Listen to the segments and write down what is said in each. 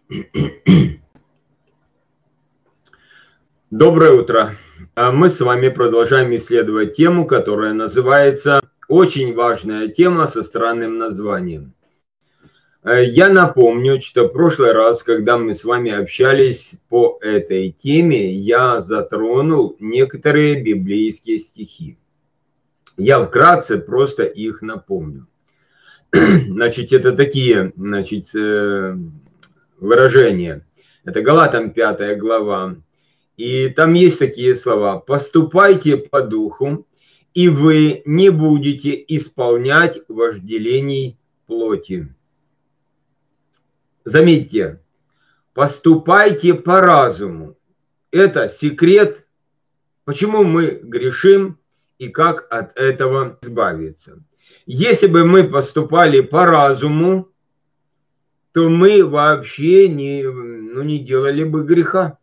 Доброе утро. Мы с вами продолжаем исследовать тему, которая называется «Очень важная тема со странным названием». Я напомню, что в прошлый раз, когда мы с вами общались по этой теме, я затронул некоторые библейские стихи. Я вкратце просто их напомню. Значит, это такие, выражения. Это Галатам 5 глава. И там есть такие слова: «Поступайте по духу, и вы не будете исполнять вожделений плоти». Заметьте, поступайте по разуму. Это секрет, почему мы грешим и как от этого избавиться. Если бы мы поступали по разуму, то мы вообще не делали бы греха.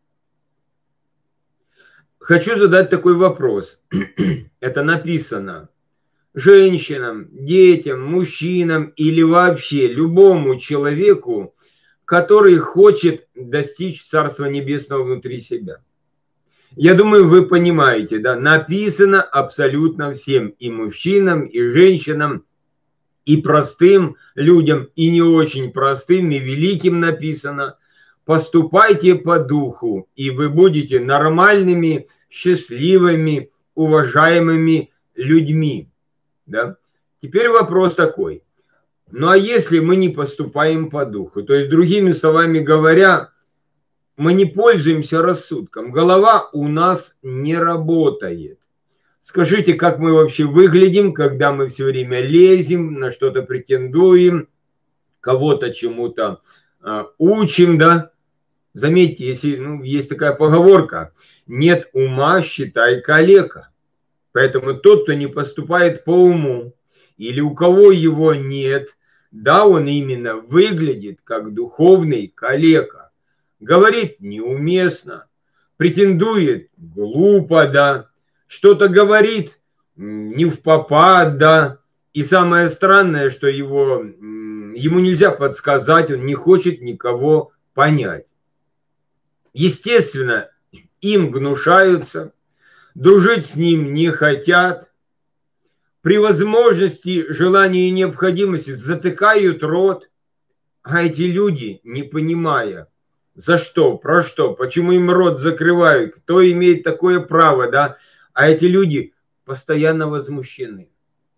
Хочу задать такой вопрос. Это написано женщинам, детям, мужчинам или вообще любому человеку, который хочет достичь Царства Небесного внутри себя. Я думаю, вы понимаете, да, написано абсолютно всем, и мужчинам, и женщинам, и простым людям, и не очень простым, и великим написано: поступайте по духу, и вы будете нормальными, счастливыми, уважаемыми людьми. Да? Теперь вопрос такой. Ну а если мы не поступаем по духу? То есть, другими словами говоря, мы не пользуемся рассудком. Голова у нас не работает. Скажите, как мы вообще выглядим, когда мы все время лезем, на что-то претендуем, кого-то чему-то учим, да? Заметьте, если есть такая поговорка: нет ума, считай калека. Поэтому тот, кто не поступает по уму, или у кого его нет, да, он именно выглядит как духовный калека. Говорит неуместно, претендует глупо, да, что-то говорит не впопад, да. И самое странное, что ему нельзя подсказать, он не хочет никого понять. Естественно, им гнушаются, дружить с ним не хотят, при возможности, желании и необходимости затыкают рот, а эти люди, не понимая, за что, про что, почему им рот закрывают, кто имеет такое право, да, а эти люди постоянно возмущены.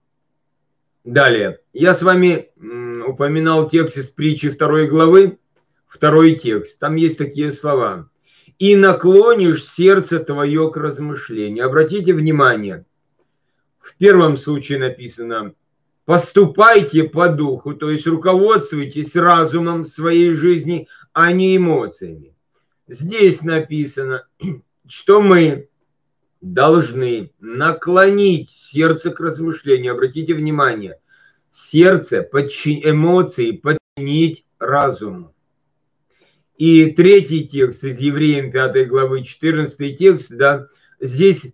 Далее, я с вами упоминал текст из притчи 2 главы, 2 текст, там есть такие слова: «И наклонишь сердце твое к размышлению». Обратите внимание, в первом случае написано: поступайте по духу, то есть руководствуйтесь разумом в своей жизни, а не эмоциями. Здесь написано, что мы должны наклонить сердце к размышлению. Обратите внимание, сердце, эмоции подчинить разуму. И 3 текст из Евреям 5 главы, 14 текст, да, здесь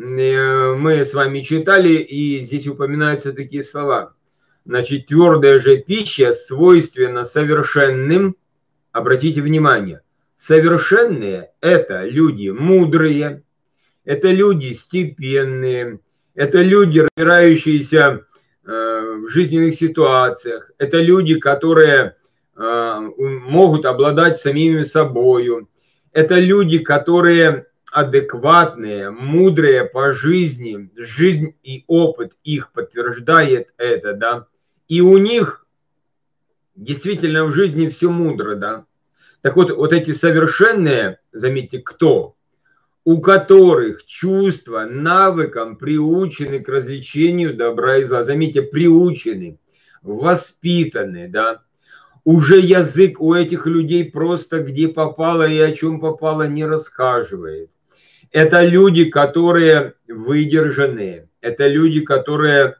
мы с вами читали, и здесь упоминаются такие слова. Значит, твердая же пища свойственна совершенным. Обратите внимание, совершенные – это люди мудрые, это люди степенные, это люди, разбирающиеся в жизненных ситуациях, это люди, которые могут обладать самими собою, это люди, которые адекватные, мудрые по жизни, жизнь и опыт их подтверждает это, да, и у них действительно в жизни все мудро, да. Так вот эти совершенные, заметьте, кто? У которых чувства навыкам приучены к развлечению добра и зла. Заметьте, приучены, воспитаны, да. Уже язык у этих людей просто где попало и о чем попало не расхаживает. Это люди, которые выдержанные, это люди, которые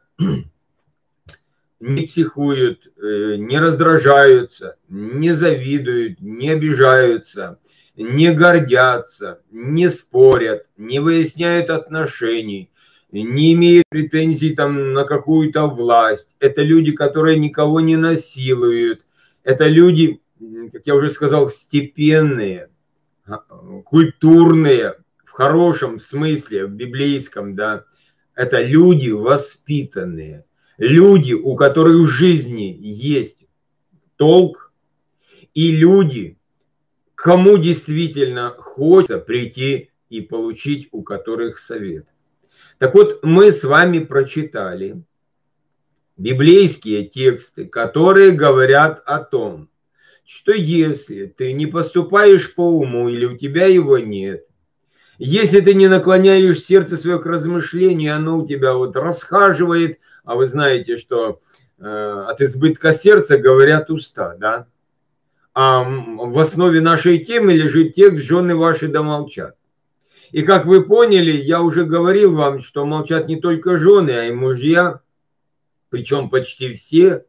не психуют, не раздражаются, не завидуют, не обижаются, не гордятся, не спорят, не выясняют отношений, не имеют претензий там на какую-то власть. Это люди, которые никого не насилуют. Это люди, как я уже сказал, степенные, культурные, в хорошем смысле, в библейском, да, это люди воспитанные, люди, у которых в жизни есть толк, и люди, кому действительно хочется прийти и получить у которых совет. Так вот, мы с вами прочитали библейские тексты, которые говорят о том, что если ты не поступаешь по уму или у тебя его нет, если ты не наклоняешь сердце свое к размышлению, оно у тебя вот расхаживает, а вы знаете, что от избытка сердца говорят уста, да? А в основе нашей темы лежит текст «Жены ваши да молчат». И как вы поняли, я уже говорил вам, что молчат не только жены, а и мужья, причем почти все.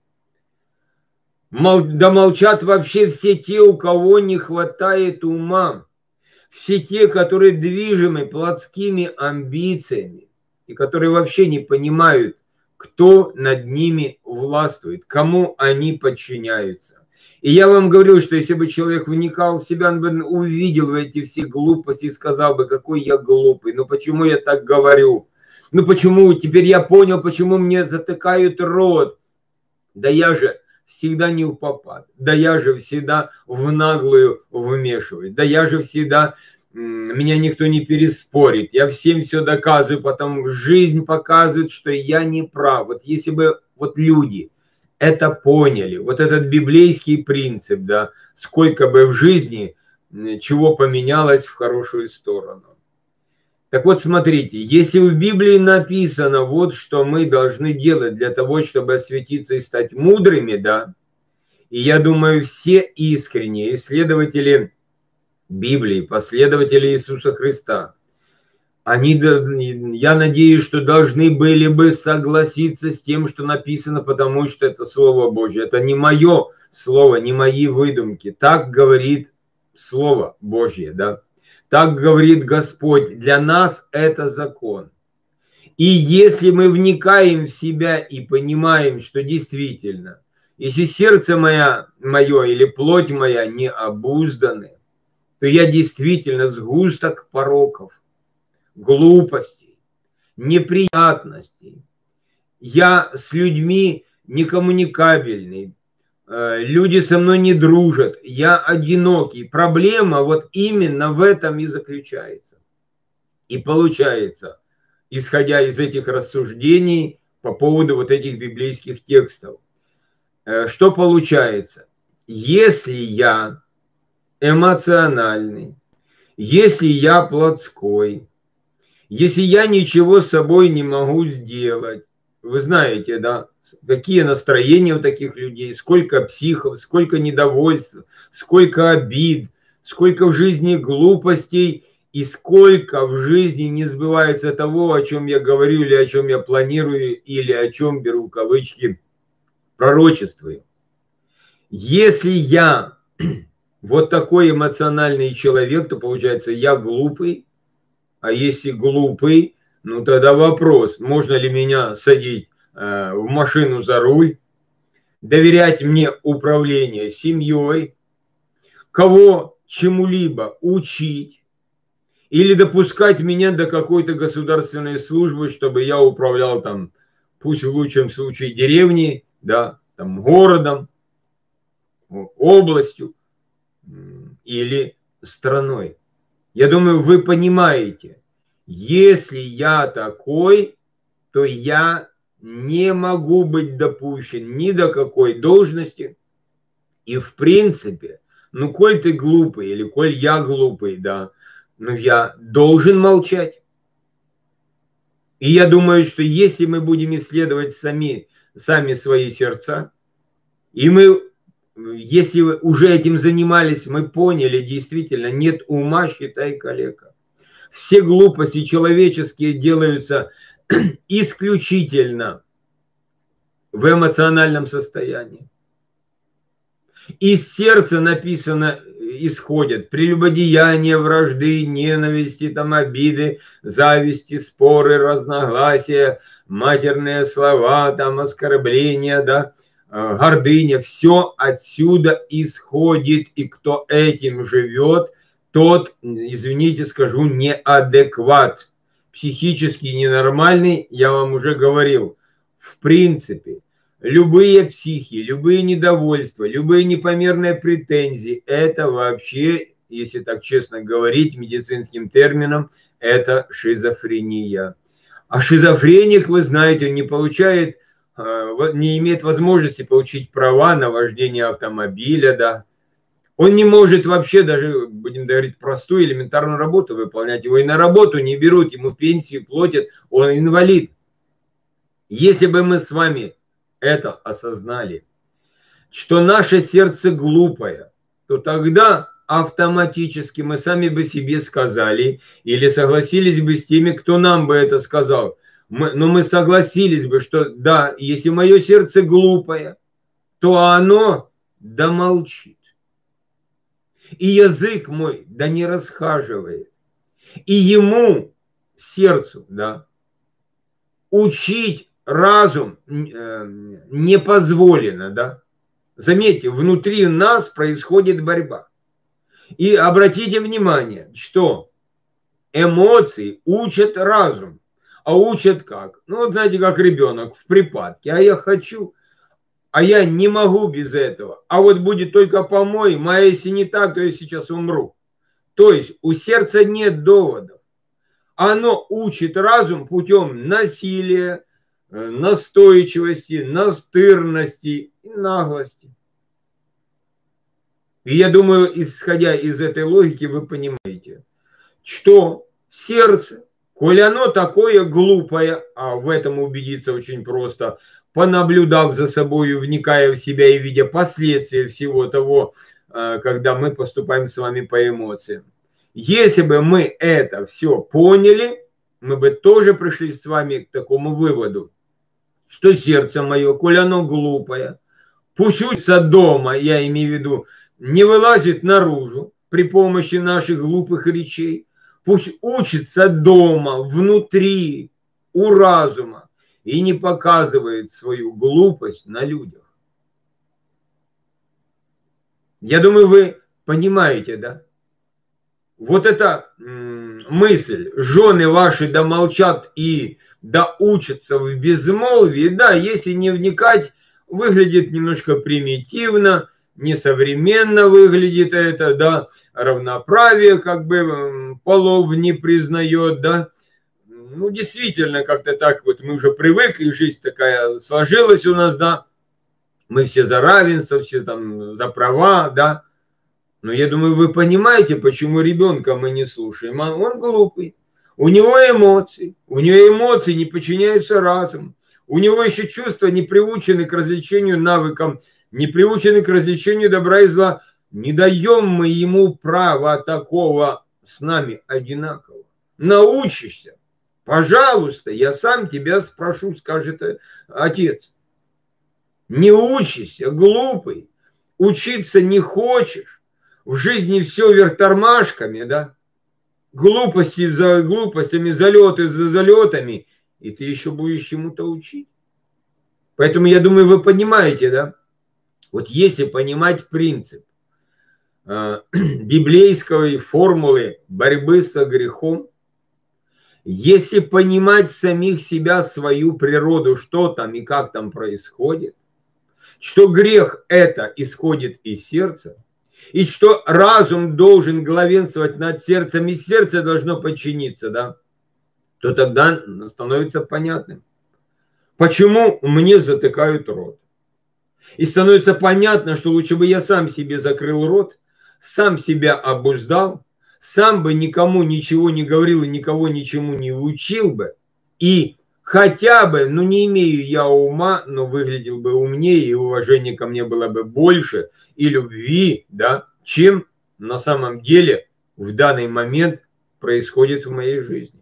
Да молчат вообще все те, у кого не хватает ума. Все те, которые движимы плотскими амбициями и которые вообще не понимают, кто над ними властвует, кому они подчиняются. И я вам говорил, что если бы человек вникал в себя, он бы увидел эти все глупости и сказал бы, какой я глупый, ну почему я так говорю, ну почему, теперь я понял, почему мне затыкают рот. Да я же всегда не впопад, да я же всегда в наглую вмешиваюсь, да я же всегда, меня никто не переспорит, я всем все доказываю, потому что жизнь показывает, что я не прав. Вот если бы вот люди это поняли, вот этот библейский принцип, да, сколько бы в жизни чего поменялось в хорошую сторону. Так вот, смотрите, если в Библии написано вот, что мы должны делать для того, чтобы осветиться и стать мудрыми, да, и я думаю, все искренние исследователи Библии, последователи Иисуса Христа, они, я надеюсь, что должны были бы согласиться с тем, что написано, потому что это Слово Божье. Это не мое слово, не мои выдумки. Так говорит Слово Божье, да. Так говорит Господь. Для нас это закон. И если мы вникаем в себя и понимаем, что действительно, если сердце мое или плоть моя не обузданы, то я действительно сгусток пороков, глупостей, неприятностей. Я с людьми некоммуникабельный, люди со мной не дружат, я одинокий. Проблема вот именно в этом и заключается. И получается, исходя из этих рассуждений по поводу вот этих библейских текстов, что получается? Если я эмоциональный, если я плотской, если я ничего с собой не могу сделать, вы знаете, да, какие настроения у таких людей, сколько психов, сколько недовольства, сколько обид, сколько в жизни глупостей и сколько в жизни не сбывается того, о чем я говорю, или о чем я планирую, или о чем беру кавычки пророчествую. Если я вот такой эмоциональный человек, то получается я глупый. А если глупый, ну тогда вопрос, можно ли меня садить в машину за руль, доверять мне управление семьей, кого чему-либо учить или допускать меня до какой-то государственной службы, чтобы я управлял там, пусть в лучшем случае деревней, да, там городом, областью или страной. Я думаю, вы понимаете, если я такой, то я не могу быть допущен ни до какой должности. И в принципе, ну, коль ты глупый или коль я глупый, да, ну, я должен молчать. И я думаю, что если мы будем исследовать сами свои сердца, и мы, если уже этим занимались, мы поняли, действительно, нет ума, считай, калека. Все глупости человеческие делаются исключительно в эмоциональном состоянии. Из сердца написано, исходят прелюбодеяния, вражды, ненависти, там, обиды, зависти, споры, разногласия, матерные слова, там, оскорбления, да, гордыня, все отсюда исходит, и кто этим живет, тот, извините, скажу, неадекват, психически ненормальный, я вам уже говорил. В принципе, любые психи, любые недовольства, любые непомерные претензии, это вообще, если так честно говорить медицинским термином, это шизофрения. А шизофреник, вы знаете, он не получает, не имеет возможности получить права на вождение автомобиля, да. Он не может вообще даже, будем говорить, простую элементарную работу выполнять. Его и на работу не берут, ему пенсию платят, он инвалид. Если бы мы с вами это осознали, что наше сердце глупое, то тогда автоматически мы сами бы себе сказали или согласились бы с теми, кто нам бы это сказал. Но мы согласились бы, что да, если мое сердце глупое, то оно да молчит. И язык мой да не расхаживает. И ему, сердцу, да, учить разум не позволено, да. Заметьте, внутри нас происходит борьба. И обратите внимание, что эмоции учат разум. А учат как? Ну, вот знаете, как ребенок в припадке. А я хочу, а я не могу без этого. А вот будет только по-моему, а если не так, то я сейчас умру. То есть у сердца нет доводов. Оно учит разум путем насилия, настойчивости, настырности и наглости. И я думаю, исходя из этой логики, вы понимаете, что сердце, коль оно такое глупое, а в этом убедиться очень просто, понаблюдав за собой, вникая в себя и видя последствия всего того, когда мы поступаем с вами по эмоциям. Если бы мы это все поняли, мы бы тоже пришли с вами к такому выводу, что сердце мое, коль оно глупое, пусть учится дома, я имею в виду, не вылазит наружу при помощи наших глупых речей, пусть учится дома, внутри, у разума, и не показывает свою глупость на людях. Я думаю, вы понимаете, да? Вот эта мысль, жены ваши да молчат и да учатся в безмолвии, да, если не вникать, выглядит немножко примитивно, несовременно выглядит это, да, равноправие как бы полов не признает, да. Ну, действительно, как-то так вот мы уже привыкли, жизнь такая сложилась у нас, да. Мы все за равенство, все там за права, да. Но я думаю, вы понимаете, почему ребенка мы не слушаем. Он глупый. У него эмоции не подчиняются разуму. У него еще чувства не приучены к развлечению навыкам, не приучены к развлечению добра и зла. Не даем мы ему права такого с нами одинаково. Научишься. Пожалуйста, я сам тебя спрошу, скажет отец. Не учишься, глупый. Учиться не хочешь. В жизни все вверх тормашками, да? Глупости за глупостями, залеты за залетами. И ты еще будешь чему-то учить. Поэтому, я думаю, вы понимаете, да? Вот если понимать принцип библейской формулы борьбы со грехом, если понимать самих себя, свою природу, что там и как там происходит, что грех это исходит из сердца, и что разум должен главенствовать над сердцем, и сердце должно подчиниться, да, то тогда становится понятным, почему мне затыкают рот. И становится понятно, что лучше бы я сам себе закрыл рот, сам себя обуздал, сам бы никому ничего не говорил и никого ничему не учил бы. И хотя бы, ну не имею я ума, но выглядел бы умнее, и уважения ко мне было бы больше, и любви, да, чем на самом деле в данный момент происходит в моей жизни.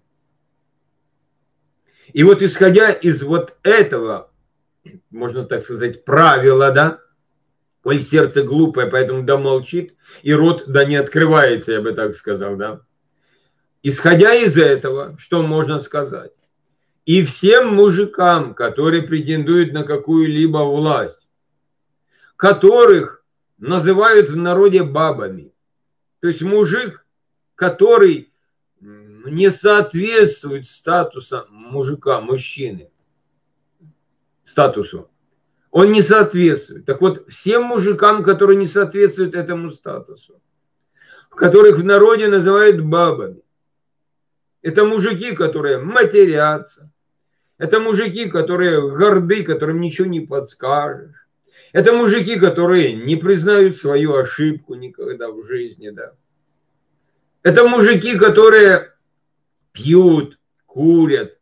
И вот исходя из вот этого, можно так сказать, правила, да, коль сердце глупое, поэтому да молчит, и рот да не открывается, я бы так сказал, да. Исходя из этого, что можно сказать? И всем мужикам, которые претендуют на какую-либо власть, которых называют в народе бабами. То есть мужик, который не соответствует статусу мужика, мужчины, статусу. Он не соответствует. Так вот, всем мужикам, которые не соответствуют этому статусу, которых в народе называют бабами, это мужики, которые матерятся, это мужики, которые горды, которым ничего не подскажешь, это мужики, которые не признают свою ошибку никогда в жизни, да. Это мужики, которые пьют, курят,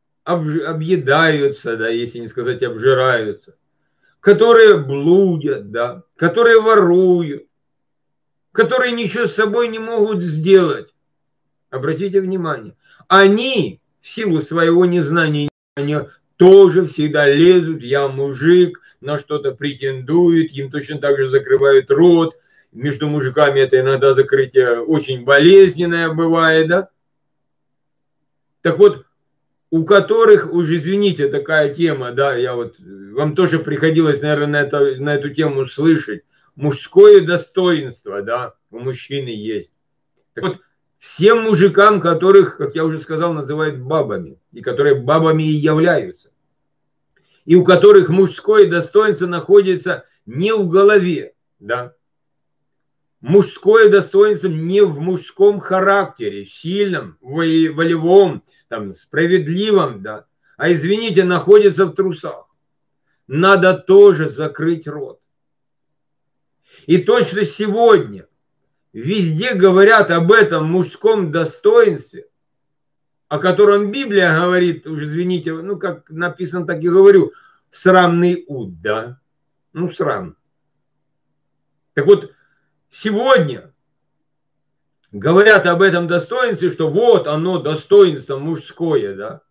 объедаются, да, если не сказать обжираются, которые блудят, да, которые воруют, которые ничего с собой не могут сделать. Обратите внимание, они в силу своего незнания они тоже всегда лезут, я мужик, на что-то претендуют, им точно так же закрывают рот. Между мужиками это иногда закрытие очень болезненное бывает, да. Так вот, у которых, уж извините, такая тема, да, я вот, вам тоже приходилось, наверное, на эту тему слышать, мужское достоинство, да, у мужчины есть. Так вот, всем мужикам, которых, как я уже сказал, называют бабами, и которые бабами и являются, и у которых мужское достоинство находится не в голове, да, мужское достоинство не в мужском характере, сильном, волевом, там, справедливом, да, а, извините, находится в трусах. Надо тоже закрыть рот. И точно сегодня везде говорят об этом мужском достоинстве, о котором Библия говорит, уж извините, ну, как написано, так и говорю, срамный уд, да, ну, срам. Так вот, сегодня говорят об этом достоинстве, что вот оно, достоинство мужское, да.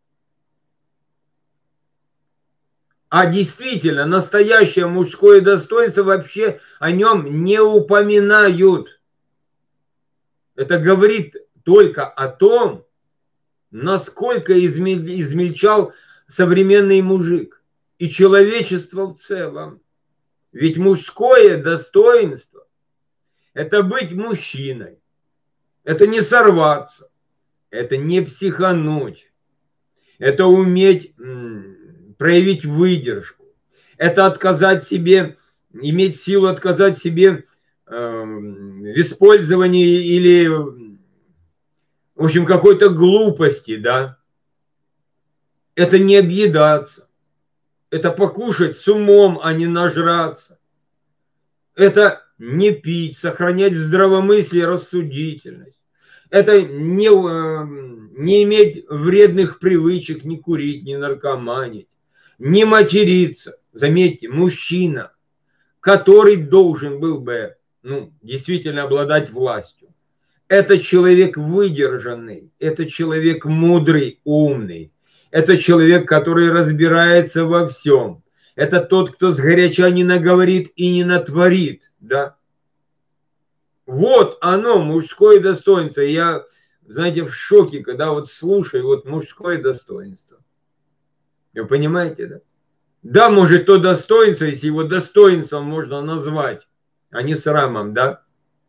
А действительно, настоящее мужское достоинство вообще о нем не упоминают. Это говорит только о том, насколько измельчал современный мужик и человечество в целом. Ведь мужское достоинство – это быть мужчиной, это не сорваться, это не психануть, это уметь проявить выдержку, это отказать себе, иметь силу отказать себе в использовании или, в общем, какой-то глупости, да. Это не объедаться, это покушать с умом, а не нажраться. Это не пить, сохранять здравомыслие, рассудительность. Это не иметь вредных привычек, не курить, не наркоманить, не материться. Заметьте, мужчина, который должен был бы, ну, действительно обладать властью. Это человек выдержанный, это человек мудрый, умный. Это человек, который разбирается во всем. Это тот, кто сгоряча не наговорит и не натворит, да. Вот оно, мужское достоинство. Я, знаете, в шоке, когда вот слушаю вот мужское достоинство. Вы понимаете, да? Да, может, то достоинство, если его достоинством можно назвать, а не срамом, да?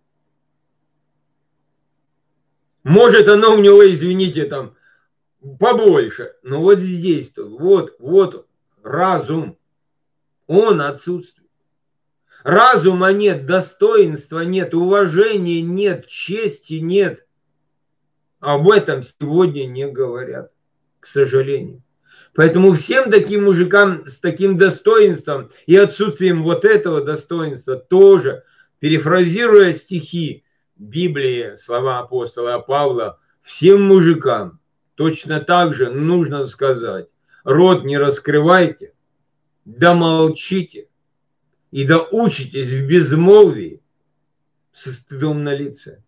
Может, оно у него, извините, там, побольше. Но вот здесь-то, вот разум, он отсутствует. Разума нет, достоинства нет, уважения нет, чести нет. Об этом сегодня не говорят, к сожалению. Поэтому всем таким мужикам с таким достоинством и отсутствием вот этого достоинства тоже, перефразируя стихи Библии, слова апостола Павла, всем мужикам точно так же нужно сказать: рот не раскрывайте, да молчите, и да учитесь в безмолвии со стыдом на лице.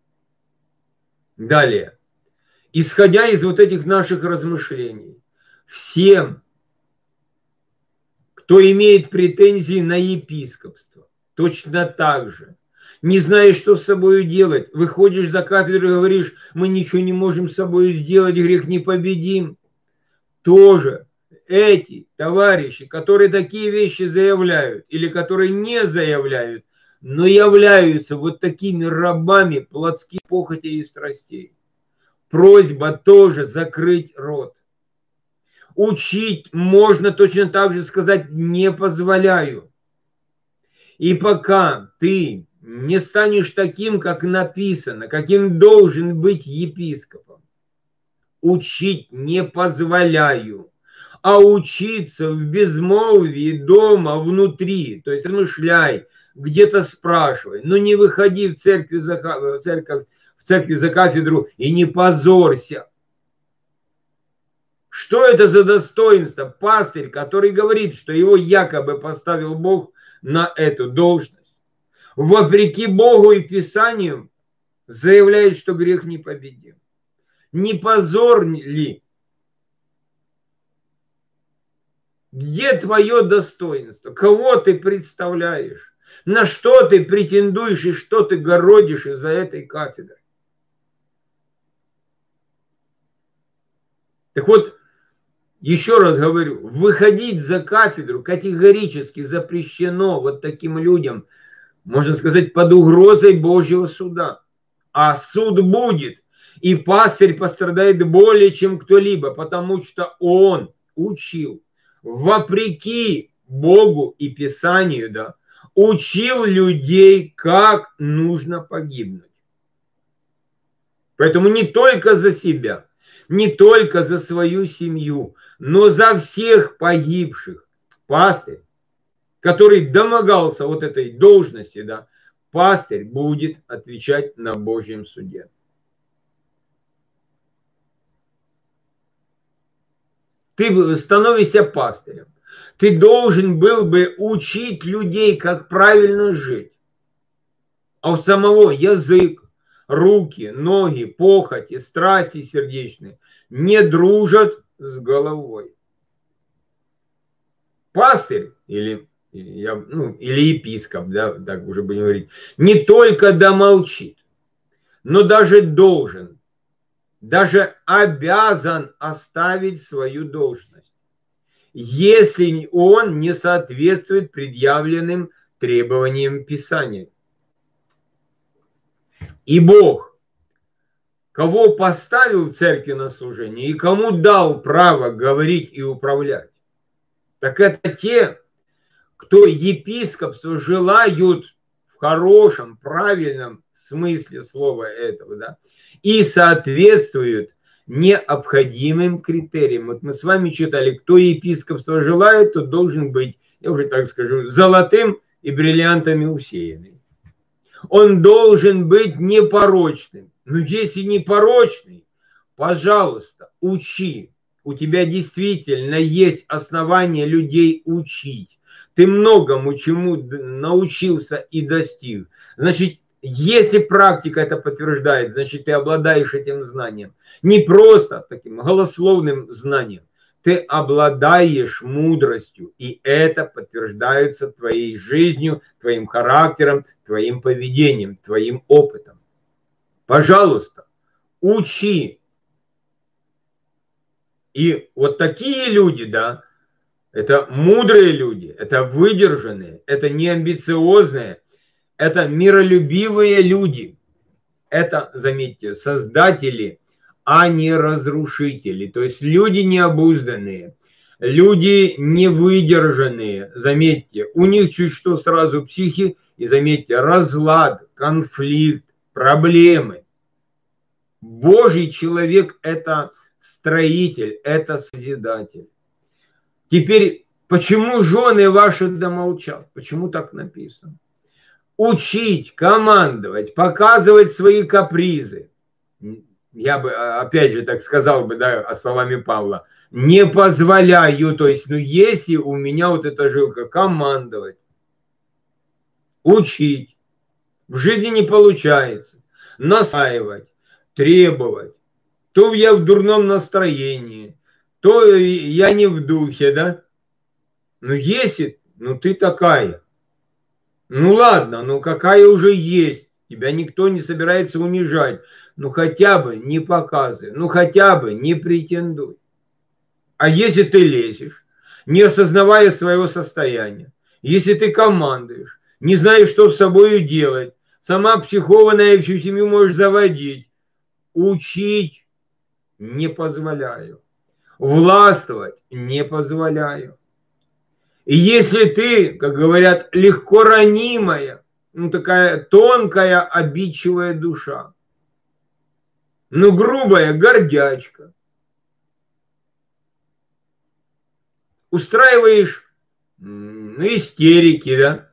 Далее. Исходя из вот этих наших размышлений, всем, кто имеет претензии на епископство, точно так же, не знаешь, что с собой делать, выходишь за кафедру и говоришь: мы ничего не можем с собой сделать, грех не победим, тоже эти товарищи, которые такие вещи заявляют или которые не заявляют, но являются вот такими рабами плотских похотей и страстей. Просьба тоже закрыть рот. Учить можно точно так же сказать «не позволяю». И пока ты не станешь таким, как написано, каким должен быть епископом, учить не позволяю, а учиться в безмолвии дома, внутри, то есть размышляй, где-то спрашивай, но не выходи в церковь за кафедру и не позорься. Что это за достоинство? Пастырь, который говорит, что его якобы поставил Бог на эту должность, вопреки Богу и Писанию, заявляет, что грех непобедим. Не позор ли? Где твое достоинство? Кого ты представляешь? На что ты претендуешь и что ты городишь из-за этой кафедры? Так вот, еще раз говорю, выходить за кафедру категорически запрещено вот таким людям, можно сказать, под угрозой Божьего суда. А суд будет, и пастырь пострадает более, чем кто-либо, потому что он учил, вопреки Богу и Писанию, да, учил людей, как нужно погибнуть. Поэтому не только за себя, не только за свою семью, но за всех погибших. Пастырь, который домогался вот этой должности, да, пастырь будет отвечать на Божьем суде. Ты становишься пастырем. Ты должен был бы учить людей, как правильно жить. А у самого язык, руки, ноги, похоти, страсти сердечные не дружат с головой. Пастырь или епископ, да, так уже будем говорить, не только домолчит, но даже должен, даже обязан оставить свою должность, если он не соответствует предъявленным требованиям Писания. И Бог, кого поставил в церкви на служение и кому дал право говорить и управлять, так это те, кто епископство желают в хорошем, правильном смысле слова этого, да, и соответствуют необходимым критериям. Вот мы с вами читали, кто епископство желает, тот должен быть, я уже так скажу, золотым и бриллиантами усеянный. Он должен быть непорочным. Но если непорочный, пожалуйста, учи. У тебя действительно есть основания людей учить. Ты многому чему научился и достиг. Значит, если практика это подтверждает, значит, ты обладаешь этим знанием. Не просто таким голословным знанием. Ты обладаешь мудростью, и это подтверждается твоей жизнью, твоим характером, твоим поведением, твоим опытом. Пожалуйста, учи. И вот такие люди, да, это мудрые люди, это выдержанные, это не амбициозные, это миролюбивые люди. Это, заметьте, создатели, а не разрушители. То есть люди необузданные, люди невыдержанные. Заметьте, у них чуть что сразу психи, и заметьте, разлад, конфликт, проблемы. Божий человек – это строитель, это созидатель. Теперь, почему жены ваши домолчат? Почему так написано? Учить, командовать, показывать свои капризы. Я бы, опять же, так сказал бы, да, словами Павла, не позволяю, то есть, если у меня вот эта жилка, командовать, учить, в жизни не получается, настаивать, требовать, то я в дурном настроении, то я не в духе, да, если, ты такая, ладно, какая уже есть, тебя никто не собирается унижать, хотя бы не показывай, хотя бы не претендуй. А если ты лезешь, не осознавая своего состояния, если ты командуешь, не знаешь, что с собой делать, сама психованная всю семью можешь заводить, учить не позволяю, властвовать не позволяю. И если ты, как говорят, легко ранимая, ну такая тонкая, обидчивая душа, ну грубая гордячка, устраиваешь истерики, да,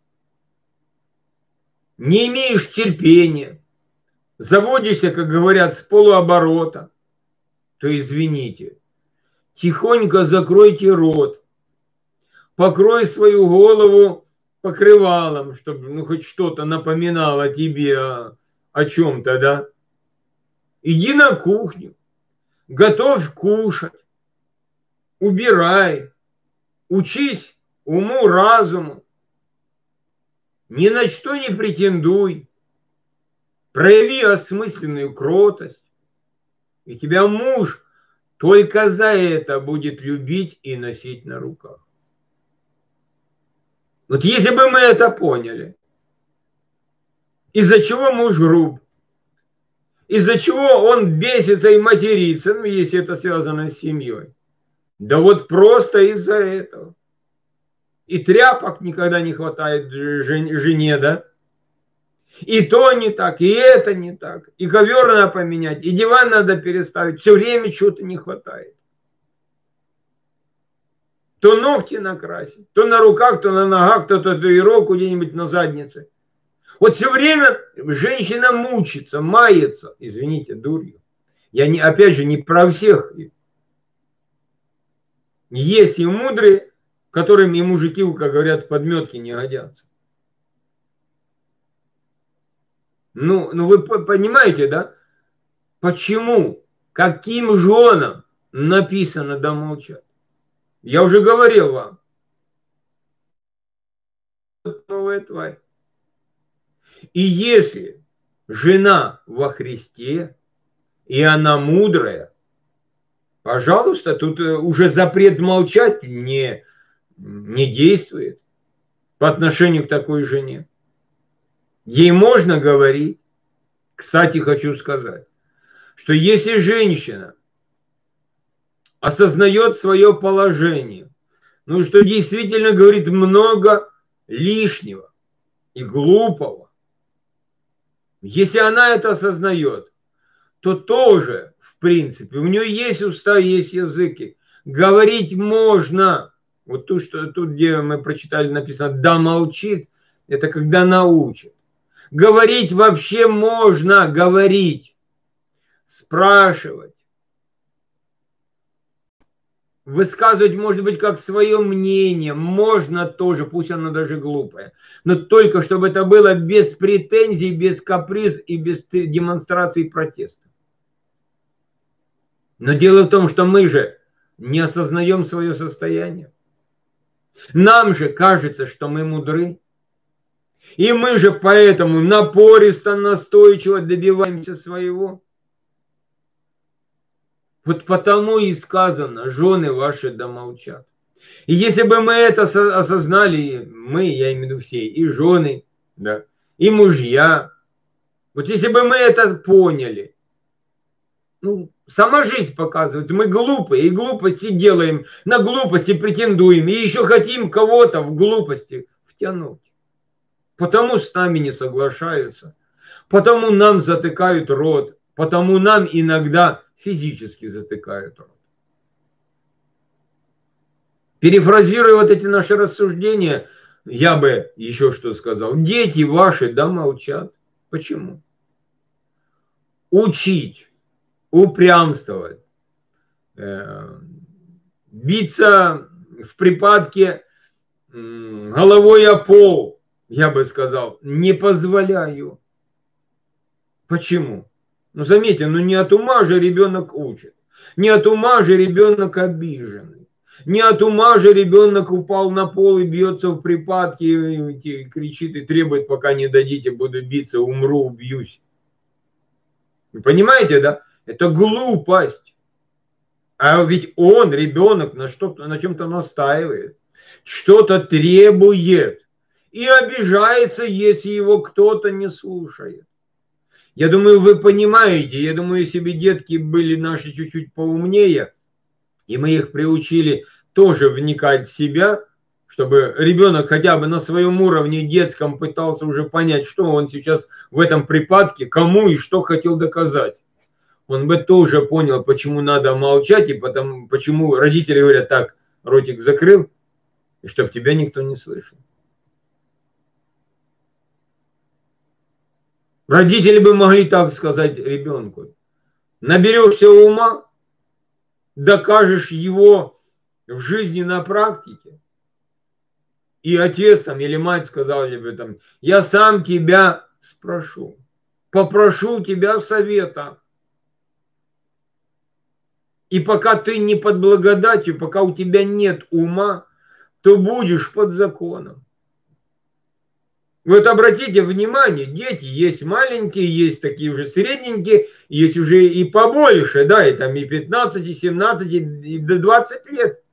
не имеешь терпения, заводишься, как говорят, с полуоборота, то извините, тихонько закройте рот, покрой свою голову покрывалом, чтобы ну, хоть что-то напоминало тебе о чем-то, да. Иди на кухню, готовь кушать, убирай, учись уму, разуму, ни на что не претендуй, прояви осмысленную кротость, и тебя муж только за это будет любить и носить на руках. Вот если бы мы это поняли, из-за чего муж груб, из-за чего он бесится и матерится, ну, если это связано с семьей, да вот просто из-за этого. И тряпок никогда не хватает жене, да? И то не так, и это не так, и ковер надо поменять, и диван надо переставить, все время чего-то не хватает. То ногти накрасить, то на руках, то на ногах, то татуировку где-нибудь на заднице. Вот все время женщина мучится, мается, извините, дурью. Я не, опять же не про всех. Есть и мудрые, которым и мужики, как говорят, в подметки не годятся. Ну вы понимаете, да? Почему? Каким женам написано да молчать? Я уже говорил вам. Новая тварь. И если жена во Христе, и она мудрая, пожалуйста, тут уже запрет молчать не действует по отношению к такой жене. Ей можно говорить. Кстати, хочу сказать, что если женщина осознает свое положение, ну что действительно говорит много лишнего и глупого, если она это осознает, то тоже, в принципе, у нее есть уста, есть языки. Говорить можно. Вот тут, где мы прочитали, написано «да молчит», это когда научит. Говорить вообще можно, говорить, спрашивать. Высказывать, может быть, как свое мнение. Можно тоже, пусть оно даже глупое. Но только чтобы это было без претензий, без каприз и без демонстрации протеста. Но дело в том, что мы же не осознаем свое состояние. Нам же кажется, что мы мудры. И мы же поэтому напористо, настойчиво добиваемся своего. Вот потому и сказано, жены ваши да молчат. И если бы мы это осознали, мы, я имею в виду все, и жены, да, и мужья, вот если бы мы это поняли, ну, сама жизнь показывает, мы глупые, и глупости делаем, на глупости претендуем, и еще хотим кого-то в глупости втянуть. Потому с нами не соглашаются, потому нам затыкают рот, потому нам иногда физически затыкают рот. Перефразируя вот эти наши рассуждения, я бы еще что сказал. Дети ваши, да, молчат. Почему? Учить, упрямствовать, биться в припадке головой о пол, я бы сказал, не позволяю. Почему? Ну, заметьте, ну не от ума же ребенок учит. Не от ума же ребенок обиженный. Не от ума же ребенок упал на пол и бьется в припадке, и кричит и требует, пока не дадите, буду биться, умру, убьюсь. Вы понимаете, да? Это глупость. А ведь он, ребенок, на чем-то настаивает, что-то требует и обижается, если его кто-то не слушает. Я думаю, вы понимаете, я думаю, если бы детки были наши чуть-чуть поумнее, и мы их приучили тоже вникать в себя, чтобы ребенок хотя бы на своем уровне детском пытался уже понять, что он сейчас в этом припадке, кому и что хотел доказать. Он бы тоже понял, почему надо молчать, и почему родители говорят так, ротик закрыл, и чтобы тебя никто не слышал. Родители бы могли так сказать ребенку. Наберешься ума, докажешь его в жизни на практике. И отец там, или мать сказали бы там, я сам тебя спрошу, попрошу тебя совета. И пока ты не под благодатью, пока у тебя нет ума, то будешь под законом. Вот обратите внимание, дети есть маленькие, есть такие уже средненькие, есть уже и побольше, да, и там и 15, и 17, и до 20 лет.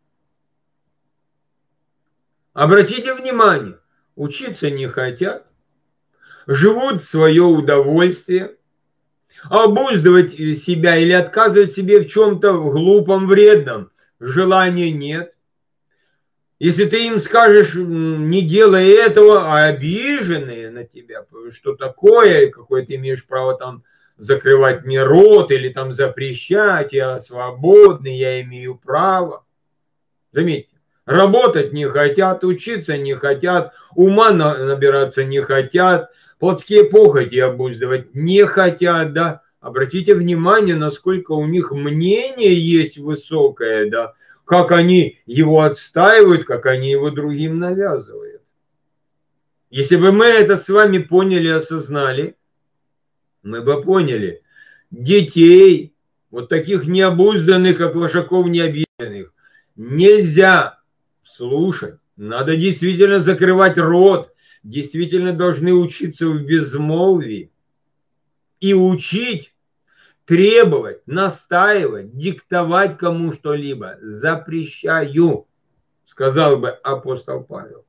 Обратите внимание, учиться не хотят, живут в свое удовольствие, обуздывать себя или отказывать себе в чем-то глупом, вредном желания нет. Если ты им скажешь, не делай этого, а обиженные на тебя, что такое, какое ты имеешь право там закрывать мне рот или там запрещать, я свободный, я имею право. Заметьте, работать не хотят, учиться не хотят, ума набираться не хотят, плотские похоти обуздывать не хотят, да. Обратите внимание, насколько у них мнение есть высокое, да, как они его отстаивают, как они его другим навязывают. Если бы мы это с вами поняли, осознали, мы бы поняли, детей, вот таких необузданных, как Лошаков, необиженных, нельзя слушать. Надо действительно закрывать рот, действительно должны учиться в безмолвии и учить, требовать, настаивать, диктовать кому что-либо. Запрещаю, сказал бы апостол Павел.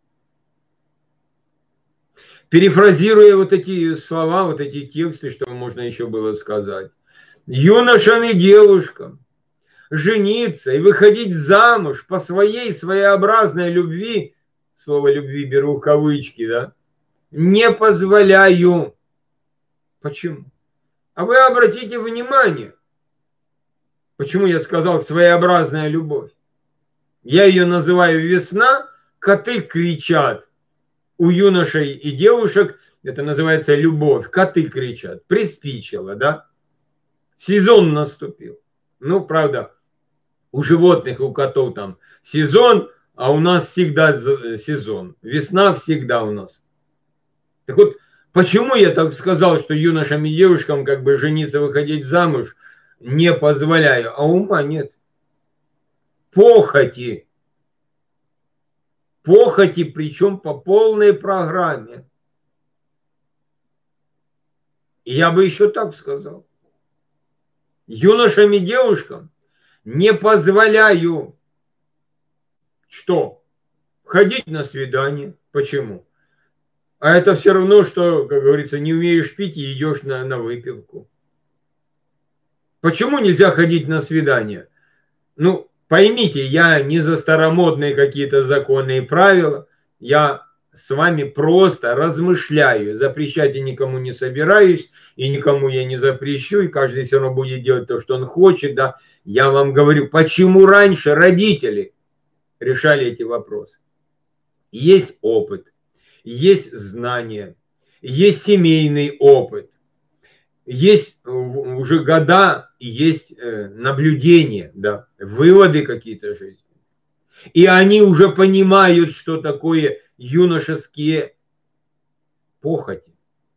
Перефразируя вот эти слова, вот эти тексты, что можно еще было сказать. Юношам и девушкам жениться и выходить замуж по своей своеобразной любви, слово любви беру в кавычки, да, не позволяю. Почему? А вы обратите внимание, почему я сказал своеобразная любовь. Я ее называю весна, коты кричат. У юношей и девушек это называется любовь. Коты кричат. Приспичило, да? Сезон наступил. Ну, правда, у животных, у котов там сезон, а у нас всегда сезон. Весна всегда у нас. Так вот, почему я так сказал, что юношам и девушкам как бы жениться, выходить замуж не позволяю, а ума нет. Похоти. Похоти, причем по полной программе. И я бы еще так сказал. Юношам и девушкам не позволяю что? Ходить на свидание. Почему? А это все равно, что, как говорится, не умеешь пить и идешь на выпивку. Почему нельзя ходить на свидание? Ну, поймите, я не за старомодные какие-то законы и правила. Я с вами просто размышляю. Запрещать я никому не собираюсь. И никому я не запрещу. И каждый все равно будет делать то, что он хочет. Да. Я вам говорю, почему раньше родители решали эти вопросы. Есть опыт, есть знания, есть семейный опыт. Есть уже года и есть наблюдения, да, выводы какие-то жизни. И они уже понимают, что такое юношеские похоти.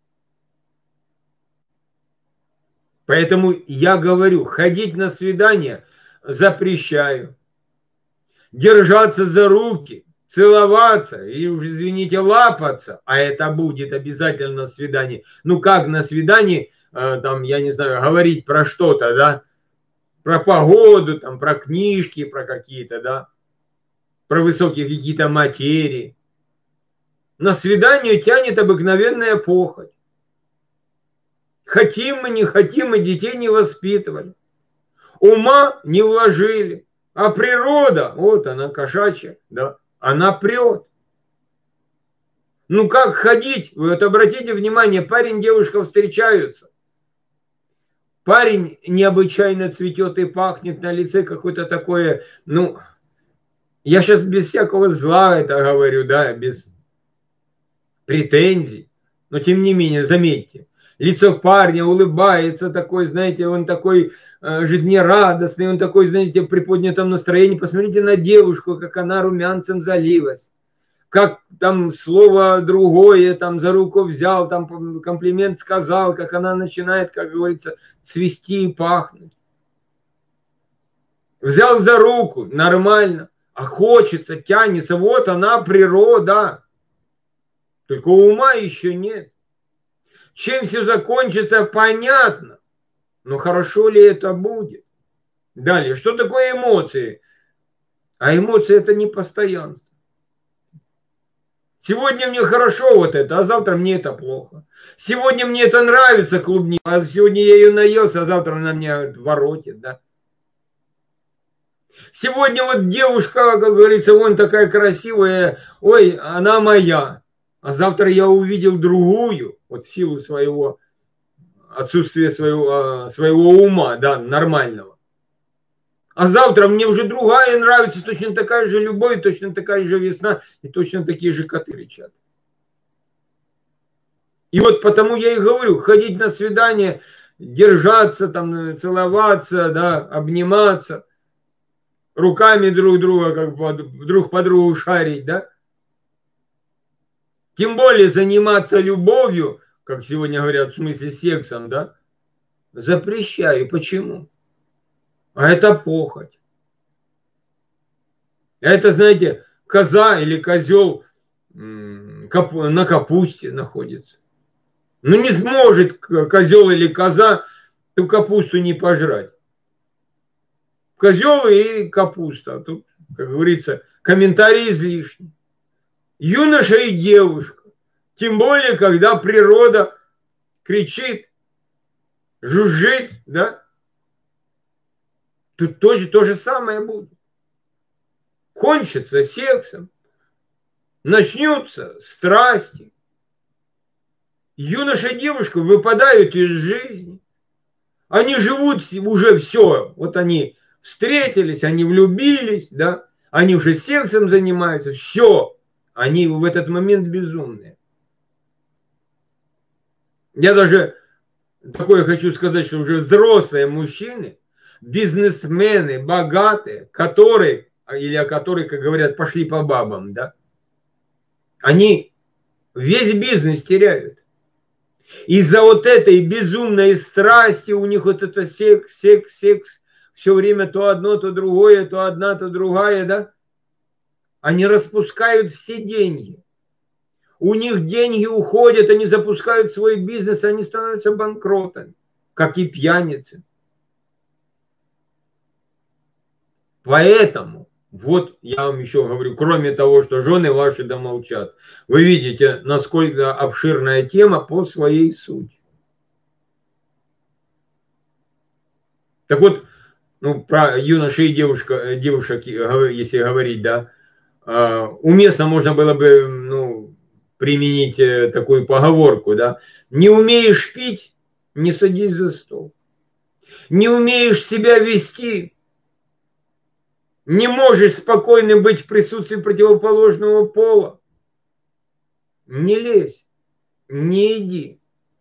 Поэтому я говорю, ходить на свидание запрещаю. Держаться за руки, целоваться и уж, извините, лапаться, а это будет обязательно на свидании. Ну как на свидании, там, я не знаю, говорить про что-то, да, про погоду, там, про книжки, про какие-то, да, про высокие какие-то материи. На свидание тянет обыкновенная похоть. Хотим мы, не хотим, мы детей не воспитывали. Ума не вложили. А природа, вот она кошачья, да, она прет. Ну как ходить? Вы вот обратите внимание, парень, девушка встречаются. Парень необычайно цветет и пахнет, на лице какое-то такое, ну, я сейчас без всякого зла это говорю, да, без претензий. Но тем не менее, заметьте, лицо парня улыбается, такой, знаете, он такой жизнерадостный, он такой, знаете, в приподнятом настроении. Посмотрите на девушку, как она румянцем залилась. Как там слово другое, там за руку взял, там комплимент сказал, как она начинает, как говорится, цвести и пахнуть. Взял за руку, нормально, а хочется, тянется, вот она природа. Только ума еще нет. Чем все закончится, понятно. Но хорошо ли это будет? Далее, что такое эмоции? А эмоции это не постоянство. Сегодня мне хорошо вот это, а завтра мне это плохо. Сегодня мне это нравится, клубника, а сегодня я ее наелся, а завтра она меня воротит, да. Сегодня вот девушка, как говорится, вон такая красивая, ой, она моя. А завтра я увидел другую, вот в силу своего отсутствия своего ума, да, нормального. А завтра мне уже другая нравится, точно такая же любовь, точно такая же весна и точно такие же коты рычат. И вот потому я и говорю, ходить на свидание, держаться, там, целоваться, да, обниматься, руками друг друга, как друг по другу шарить, да. Тем более заниматься любовью, как сегодня говорят, в смысле сексом, да, запрещаю. Почему? А это похоть. Это, знаете, коза или козел на капусте находится. Ну не сможет козел или коза ту капусту не пожрать. Козел и капуста. Тут, как говорится, комментарий излишний. Юноша и девушка. Тем более, когда природа кричит, жужжит, да? Тут тоже то же самое будет. Кончится сексом, начнутся страсти. Юноша и девушка выпадают из жизни. Они живут уже все. Вот они встретились, они влюбились, да? Они уже сексом занимаются. Все. Они в этот момент безумные. Я даже такое хочу сказать, что уже взрослые мужчины, бизнесмены, богатые, которые, или о которых, как говорят, пошли по бабам, да, они весь бизнес теряют. Из-за вот этой безумной страсти у них вот это секс, все время то одно, то другое, то одна, то другая, да, они распускают все деньги. У них деньги уходят, они запускают свой бизнес, они становятся банкротами, как и пьяницы. Поэтому, вот я вам еще говорю, кроме того, что жены ваши да молчат, вы видите, насколько обширная тема по своей сути. Так вот, ну, про юношей и девушек, если говорить, да, уместно можно было бы, ну, применить такую поговорку, да, не умеешь пить, не садись за стол. Не умеешь себя вести, не можешь спокойно быть в присутствии противоположного пола, не лезь, не иди.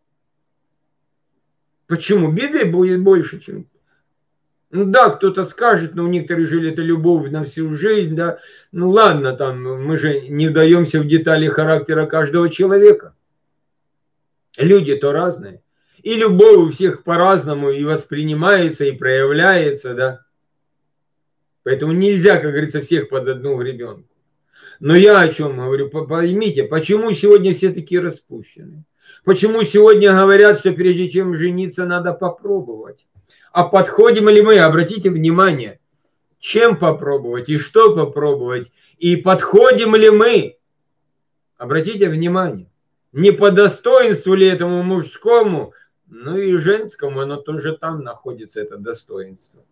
Почему? Беды будет больше, чем... Ну да, кто-то скажет, но у некоторых же это любовь на всю жизнь, да. Ну ладно, там мы же не вдаемся в детали характера каждого человека. Люди-то разные. И любовь у всех по-разному и воспринимается, и проявляется, да. Поэтому нельзя, как говорится, всех под одну гребенку. Но я о чем говорю, поймите, почему сегодня все такие распущенные? Почему сегодня говорят, что прежде чем жениться, надо попробовать? А подходим ли мы? Обратите внимание, чем попробовать и что попробовать, и подходим ли мы? Обратите внимание, не по достоинству ли этому мужскому, ну и женскому, оно тоже там находится, это достоинство.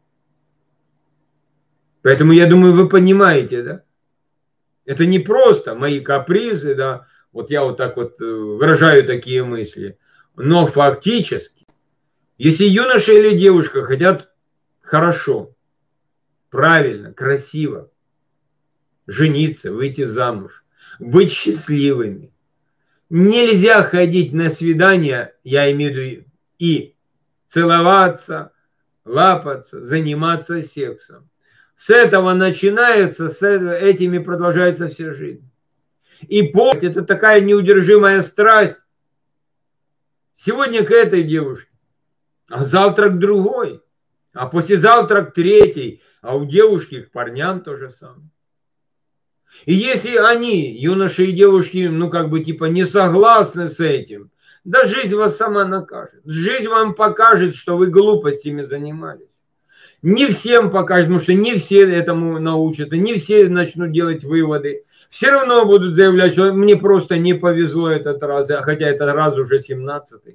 Поэтому я думаю, вы понимаете, да? Это не просто мои капризы, да, вот я вот так вот выражаю такие мысли, но фактически, если юноша или девушка хотят хорошо, правильно, красиво жениться, выйти замуж, быть счастливыми, нельзя ходить на свидания, я имею в виду и целоваться, лапаться, заниматься сексом. С этого начинается, с этими продолжается вся жизнь. И похоть – это такая неудержимая страсть. Сегодня к этой девушке, а завтра к другой, а послезавтра к третьей, а у девушки к парням то же самое. И если они, юноши и девушки, ну как бы типа не согласны с этим, да жизнь вас сама накажет. Жизнь вам покажет, что вы глупостями занимались. Не всем покажет, потому что не все этому научатся, не все начнут делать выводы. Все равно будут заявлять, что мне просто не повезло этот раз, хотя этот раз уже 17-й.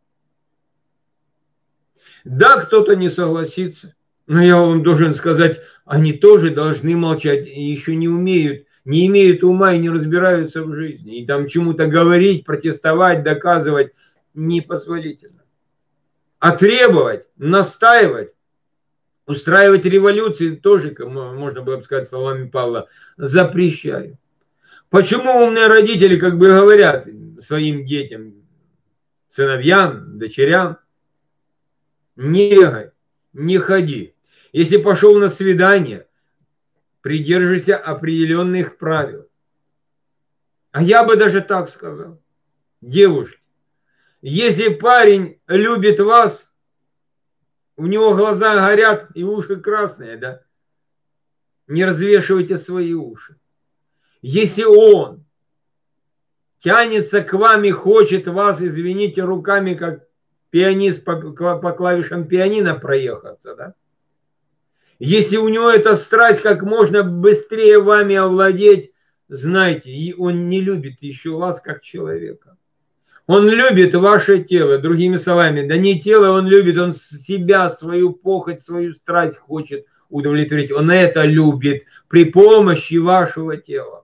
Да, кто-то не согласится, но я вам должен сказать, они тоже должны молчать и еще не умеют, не имеют ума и не разбираются в жизни. И там чему-то говорить, протестовать, доказывать непозволительно. А требовать, настаивать, устраивать революции тоже, можно было бы сказать словами Павла, запрещаю. Почему умные родители как бы говорят своим детям, сыновьям, дочерям, не бегай, не ходи. Если пошел на свидание, придерживайся определенных правил. А я бы даже так сказал. Девушки, если парень любит вас, у него глаза горят и уши красные, да? Не развешивайте свои уши. Если он тянется к вам и хочет вас, извините, руками, как пианист по клавишам пианино проехаться, да? Если у него эта страсть как можно быстрее вами овладеть, знайте, и он не любит еще вас как человека. Он любит ваше тело, другими словами, да не тело он любит, он себя, свою похоть, свою страсть хочет удовлетворить. Он это любит при помощи вашего тела.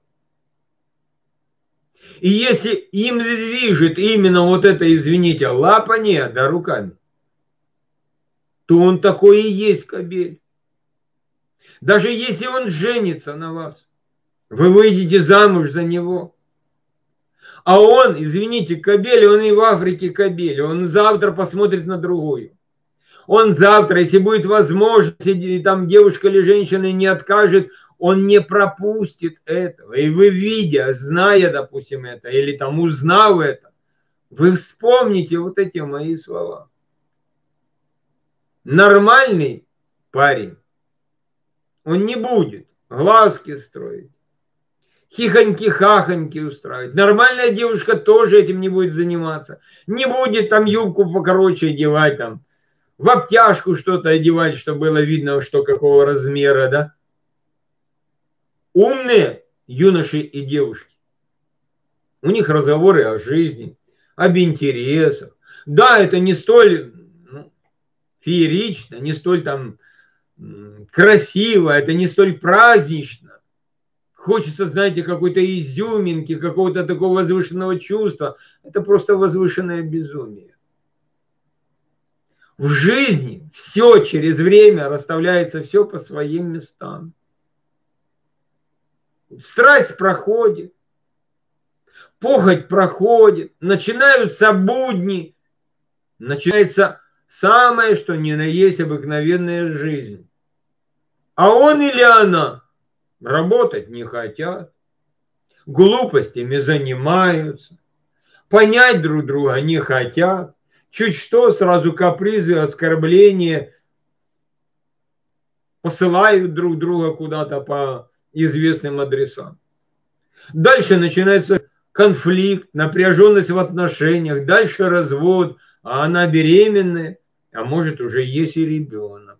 И если им движет именно вот это, извините, лапание, да, руками, то он такой и есть кобель. Даже если он женится на вас, вы выйдете замуж за него. А он, извините, кобель, он и в Африке кобель. Он завтра посмотрит на другую. Он завтра, если будет возможность, и там девушка или женщина не откажет, он не пропустит этого. И вы, видя, зная, допустим, это, или там узнав это, вы вспомните вот эти мои слова. Нормальный парень, он не будет глазки строить, хихоньки-хахоньки устраивать. Нормальная девушка тоже этим не будет заниматься. Не будет там юбку покороче одевать, там, в обтяжку что-то одевать, чтобы было видно, что какого размера, да. Умные юноши и девушки, у них разговоры о жизни, об интересах. Да, это не столь феерично, не столь там красиво, это не столь празднично. Хочется, знаете, какой-то изюминки, какого-то такого возвышенного чувства. Это просто возвышенное безумие. В жизни все через время расставляется все по своим местам. Страсть проходит, похоть проходит, начинаются будни, начинается самое, что ни на есть обыкновенная жизнь. А он или она работать не хотят, глупостями занимаются, понять друг друга не хотят, чуть что сразу капризы, оскорбления, посылают друг друга куда-то по известным адресам. Дальше начинается конфликт, напряженность в отношениях, дальше развод, а она беременная. а может уже есть и ребенок.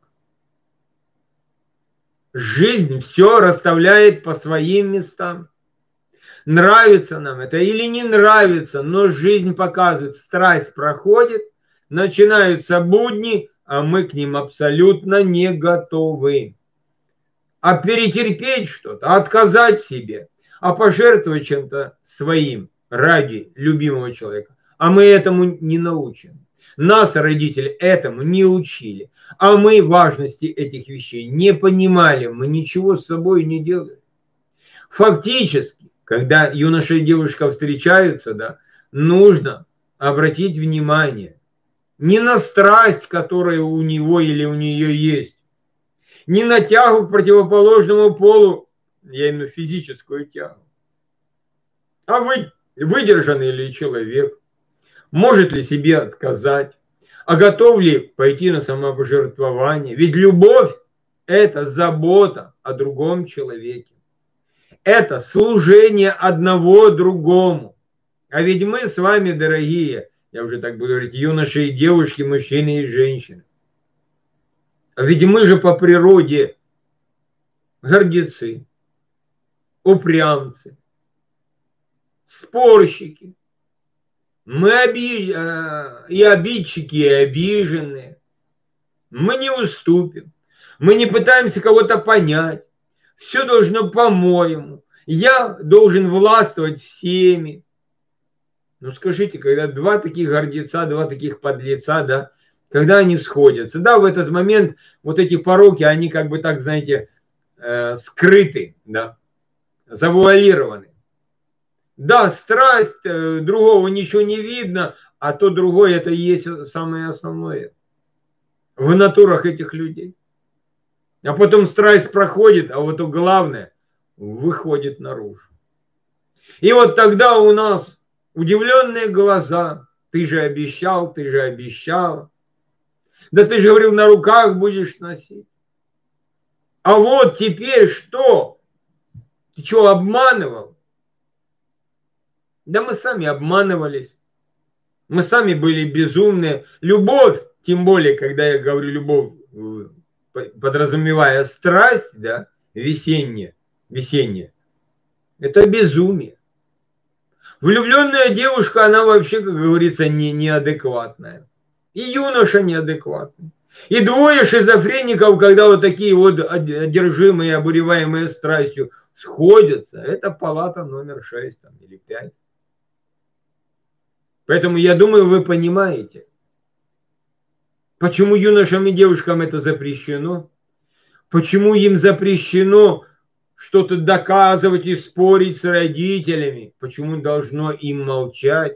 Жизнь все расставляет по своим местам. Нравится нам это или не нравится, но жизнь показывает, страсть проходит, начинаются будни, а мы к ним абсолютно не готовы. А перетерпеть что-то, отказать себе, а пожертвовать чем-то своим ради любимого человека. А мы этому не научим. Нас родители этому не учили. А мы важности этих вещей не понимали. Мы ничего с собой не делали. Фактически, когда юноша и девушка встречаются, да, нужно обратить внимание не на страсть, которая у него или у нее есть, не на тягу к противоположному полу, я имею в виду физическую тягу, а выдержанный ли человек, может ли себе отказать, а готов ли пойти на самопожертвование. Ведь любовь – это забота о другом человеке. Это служение одного другому. А ведь мы с вами, дорогие, я уже так буду говорить, юноши и девушки, мужчины и женщины. А ведь мы же по природе гордецы, упрямцы, спорщики. Мы и обидчики, и обиженные. Мы не уступим. Мы не пытаемся кого-то понять. Все должно по-моему. Я должен властвовать всеми. Ну скажите, когда два таких гордеца, два таких подлеца, да, когда они сходятся, да, в этот момент вот эти пороки, они как бы так, знаете, скрыты, да, завуалированы. Да, страсть, другого ничего не видно, а то другое это и есть самое основное в натурах этих людей. А потом страсть проходит, а вот то главное выходит наружу. И вот тогда у нас удивленные глаза. Ты же обещал, ты же обещала. Да ты же говорил, на руках будешь носить. А вот теперь что? Ты что, обманывал? Да мы сами обманывались. Мы сами были безумные. Любовь, тем более, когда я говорю любовь, подразумевая страсть, да, весенняя, это безумие. Влюбленная девушка, она вообще, как говорится, неадекватная. И юноша неадекватный. И двое шизофреников, когда вот такие вот одержимые, обуреваемые страстью сходятся, это палата номер 6 там, или 5. Поэтому я думаю, вы понимаете, почему юношам и девушкам это запрещено, почему им запрещено что-то доказывать и спорить с родителями, почему должно им молчать.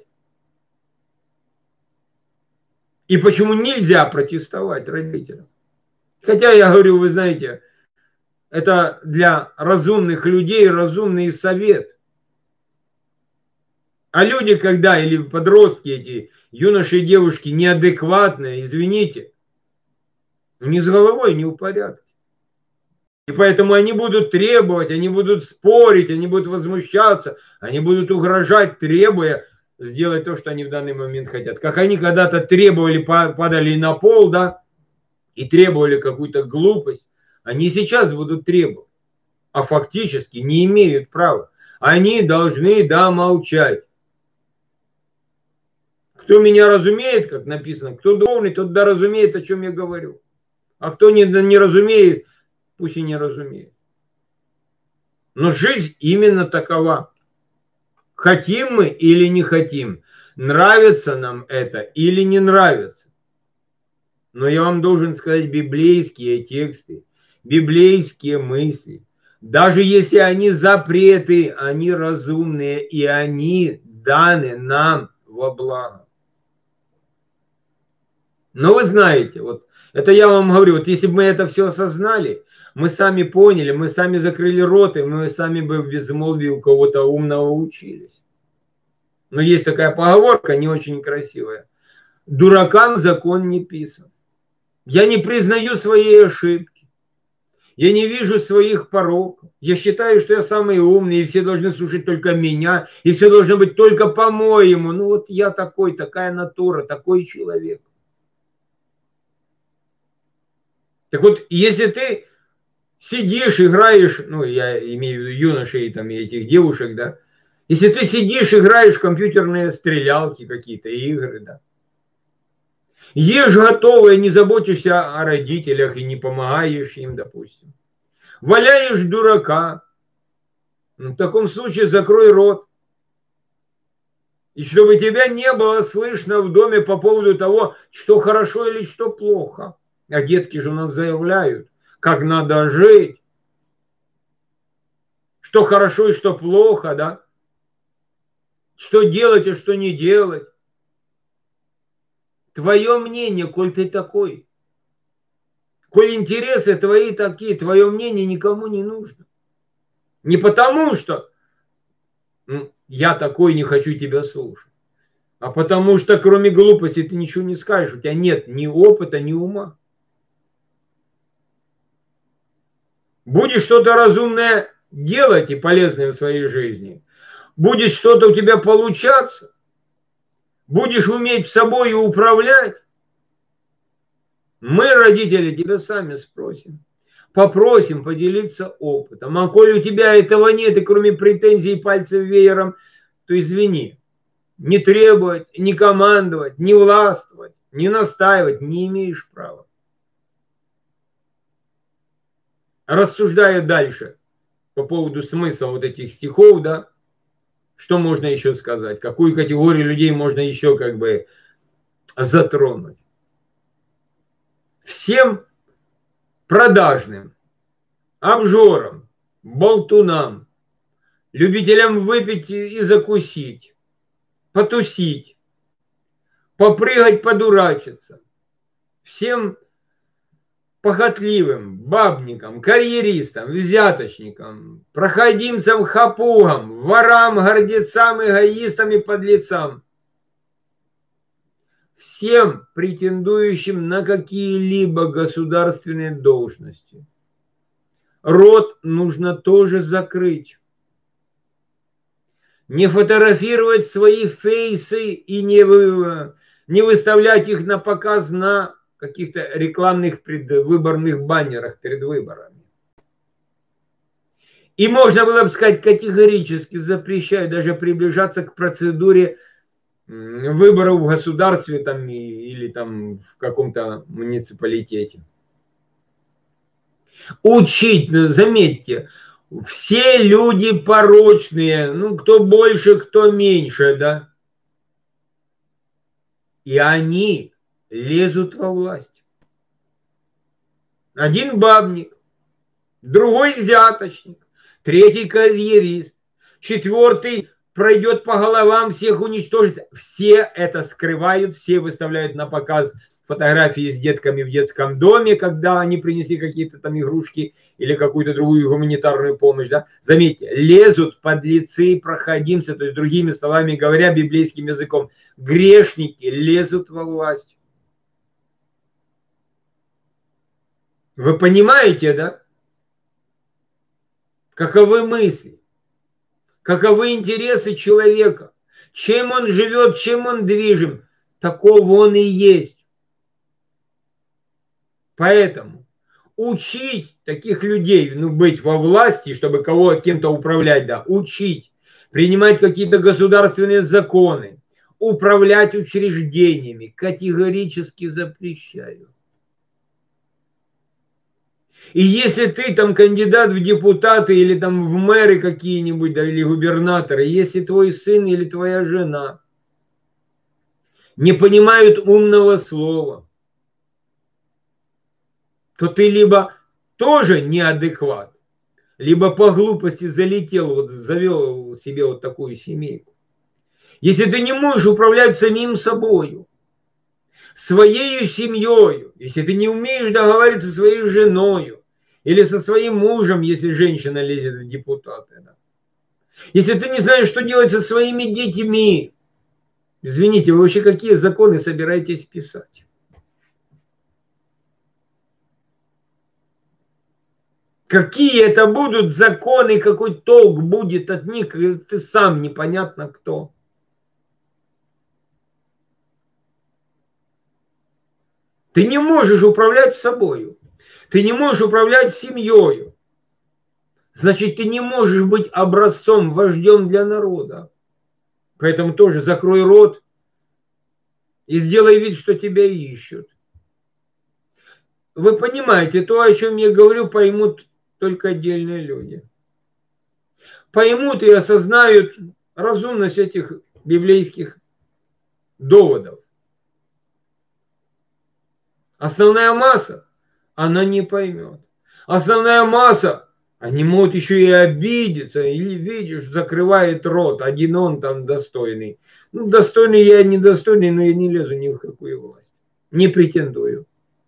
И почему нельзя протестовать родителям. Хотя я говорю, вы знаете, это для разумных людей разумный совет. А люди, когда, или подростки эти, юноши и девушки неадекватные, извините, ни с головой не в порядке. И поэтому они будут требовать, они будут спорить, они будут возмущаться, они будут угрожать, требуя сделать то, что они в данный момент хотят. Как они когда-то требовали, падали на пол, да, и требовали какую-то глупость, они сейчас будут требовать, а фактически не имеют права. Они должны домолчать. Кто меня разумеет, как написано, кто духовный, тот да разумеет, о чем я говорю. А кто не разумеет, пусть и не разумеет. Но жизнь именно такова. Хотим мы или не хотим, нравится нам это или не нравится. Но я вам должен сказать библейские тексты, библейские мысли. Даже если они запреты, они разумные и они даны нам во благо. Но вы знаете, вот это я вам говорю, вот если бы мы это все осознали, мы сами поняли, мы сами закрыли рот, и мы сами бы в безмолвии у кого-то умного учились. Но есть такая поговорка, не очень красивая. Дуракам закон не писан. Я не признаю своей ошибки. Я не вижу своих пороков. Я считаю, что я самый умный, и все должны слушать только меня, и все должно быть только по-моему. Ну вот я такой, такая натура, такой человек. Так вот, если ты сидишь, играешь, ну, я имею в виду юношей там, и этих девушек, да, если ты сидишь, играешь в компьютерные стрелялки какие-то, игры, да, ешь готовое, не заботишься о родителях и не помогаешь им, допустим, валяешь дурака, в таком случае закрой рот. И чтобы тебя не было слышно в доме по поводу того, что хорошо или что плохо. А детки же у нас заявляют, как надо жить, что хорошо и что плохо, да? Что делать и что не делать. Твое мнение, коль ты такой. Коль интересы твои такие, твое мнение никому не нужно. Не потому, что я такой, не хочу тебя слушать. А потому что кроме глупости ты ничего не скажешь. У тебя нет ни опыта, ни ума. Будешь что-то разумное делать и полезное в своей жизни. Будет что-то у тебя получаться. Будешь уметь собой управлять. Мы, родители, тебя сами спросим. Попросим поделиться опытом. А коли у тебя этого нет, и кроме претензий и пальцев веером, то извини. Не требовать, не командовать, не властвовать, не настаивать не имеешь права. Рассуждая дальше по поводу смысла вот этих стихов, да, что можно еще сказать? Какую категорию людей можно еще как бы затронуть? Всем продажным, обжорам, болтунам, любителям выпить и закусить, потусить, попрыгать, подурачиться, всем похотливым, бабникам, карьеристам, взяточникам, проходимцам, хапугам, ворам, гордецам, эгоистам и подлецам, всем претендующим на какие-либо государственные должности. Рот нужно тоже закрыть. Не фотографировать свои фейсы и не выставлять их на показ на каких-то рекламных предвыборных баннерах перед выборами. И можно было бы сказать, категорически запрещаю даже приближаться к процедуре выборов в государстве там, или там в каком-то муниципалитете. Учить, заметьте, все люди порочные, ну, кто больше, кто меньше, да. И они лезут во власть. Один бабник, другой взяточник, третий карьерист, четвертый пройдет по головам, всех уничтожит. Все это скрывают, все выставляют на показ фотографии с детками в детском доме, когда они принесли какие-то там игрушки или какую-то другую гуманитарную помощь. Да? Заметьте, лезут подлецы, проходимцы, то есть другими словами говоря, библейским языком, грешники лезут во власть. Вы понимаете, да? Каковы мысли, каковы интересы человека, чем он живет, чем он движим, такого он и есть. Поэтому учить таких людей, ну, быть во власти, чтобы кем-то управлять, да, учить, принимать какие-то государственные законы, управлять учреждениями категорически запрещаю. И если ты там кандидат в депутаты или там в мэры какие-нибудь, да, или губернаторы, если твой сын или твоя жена не понимают умного слова, то ты либо тоже неадекват, либо по глупости залетел, вот завел себе вот такую семейку. Если ты не можешь управлять самим собою, своей семьей, если ты не умеешь договариваться со своей женой или со своим мужем, если женщина лезет в депутаты, да. Если ты не знаешь, что делать со своими детьми, извините, вы вообще какие законы собираетесь писать? Какие это будут законы, какой толк будет от них, ты сам непонятно кто. Ты не можешь управлять собой. Ты не можешь управлять семьей. Значит, ты не можешь быть образцом, вождем для народа. Поэтому тоже закрой рот и сделай вид, что тебя ищут. Вы понимаете, то, о чем я говорю, поймут только отдельные люди. Поймут и осознают разумность этих библейских доводов. Основная масса, она не поймет. Основная масса, они могут еще и обидеться. Или, видишь, закрывает рот. Один он там достойный. Ну, достойный я, недостойный, но я не лезу ни в какую власть. Не претендую.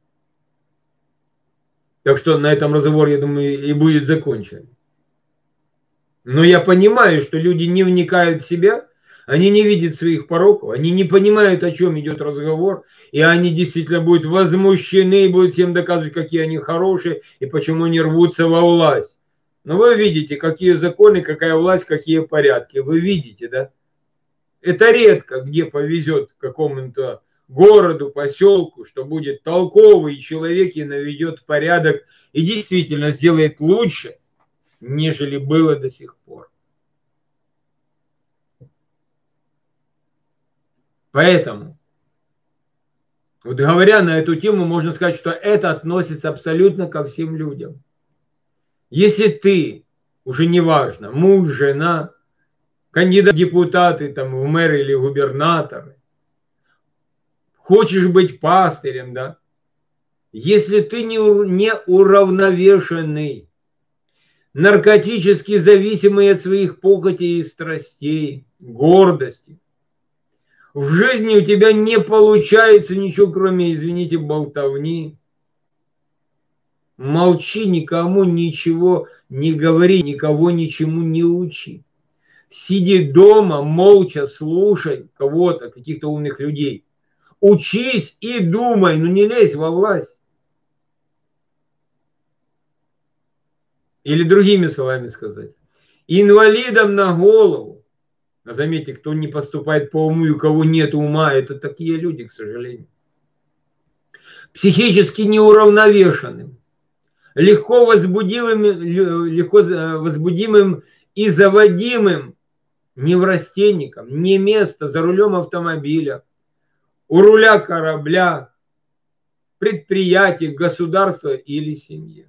Так что на этом разговор, я думаю, и будет закончен. Но я понимаю, что люди не вникают в себя, они не видят своих пороков, они не понимают, о чем идет разговор, и они действительно будут возмущены, и будут всем доказывать, какие они хорошие, и почему они рвутся во власть. Но вы видите, какие законы, какая власть, какие порядки. Вы видите, да? Это редко где повезет какому-то городу, поселку, что будет толковый человек и наведет порядок, и действительно сделает лучше, нежели было до сих пор. Поэтому, вот говоря на эту тему, можно сказать, что это относится абсолютно ко всем людям. Если ты, уже неважно, муж, жена, кандидат в депутаты, там, в мэры или губернаторы, хочешь быть пастырем, да, если ты не уравновешенный, наркотически зависимый от своих похотей и страстей, гордости, в жизни у тебя не получается ничего, кроме, извините, болтовни, молчи, никому ничего не говори, никого ничему не учи. Сиди дома, молча слушай кого-то, каких-то умных людей. Учись и думай, но не лезь во власть. Или другими словами сказать. Инвалидам на голову. А заметьте, кто не поступает по уму и у кого нет ума, это такие люди, к сожалению. Психически неуравновешенным. Легко возбудимым и заводимым неврастенником, не место за рулем автомобиля, у руля корабля, предприятия, государства или семьи.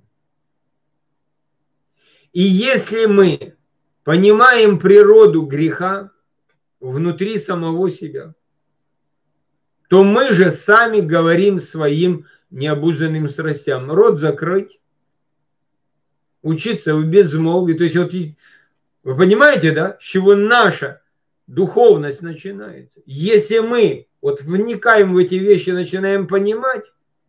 И если мы понимаем природу греха внутри самого себя, то мы же сами говорим своим необузданным страстям. Рот закрыть, учиться в безмолвии. То есть вот вы понимаете, да, с чего наша духовность начинается? Если мы вот вникаем в эти вещи, начинаем понимать,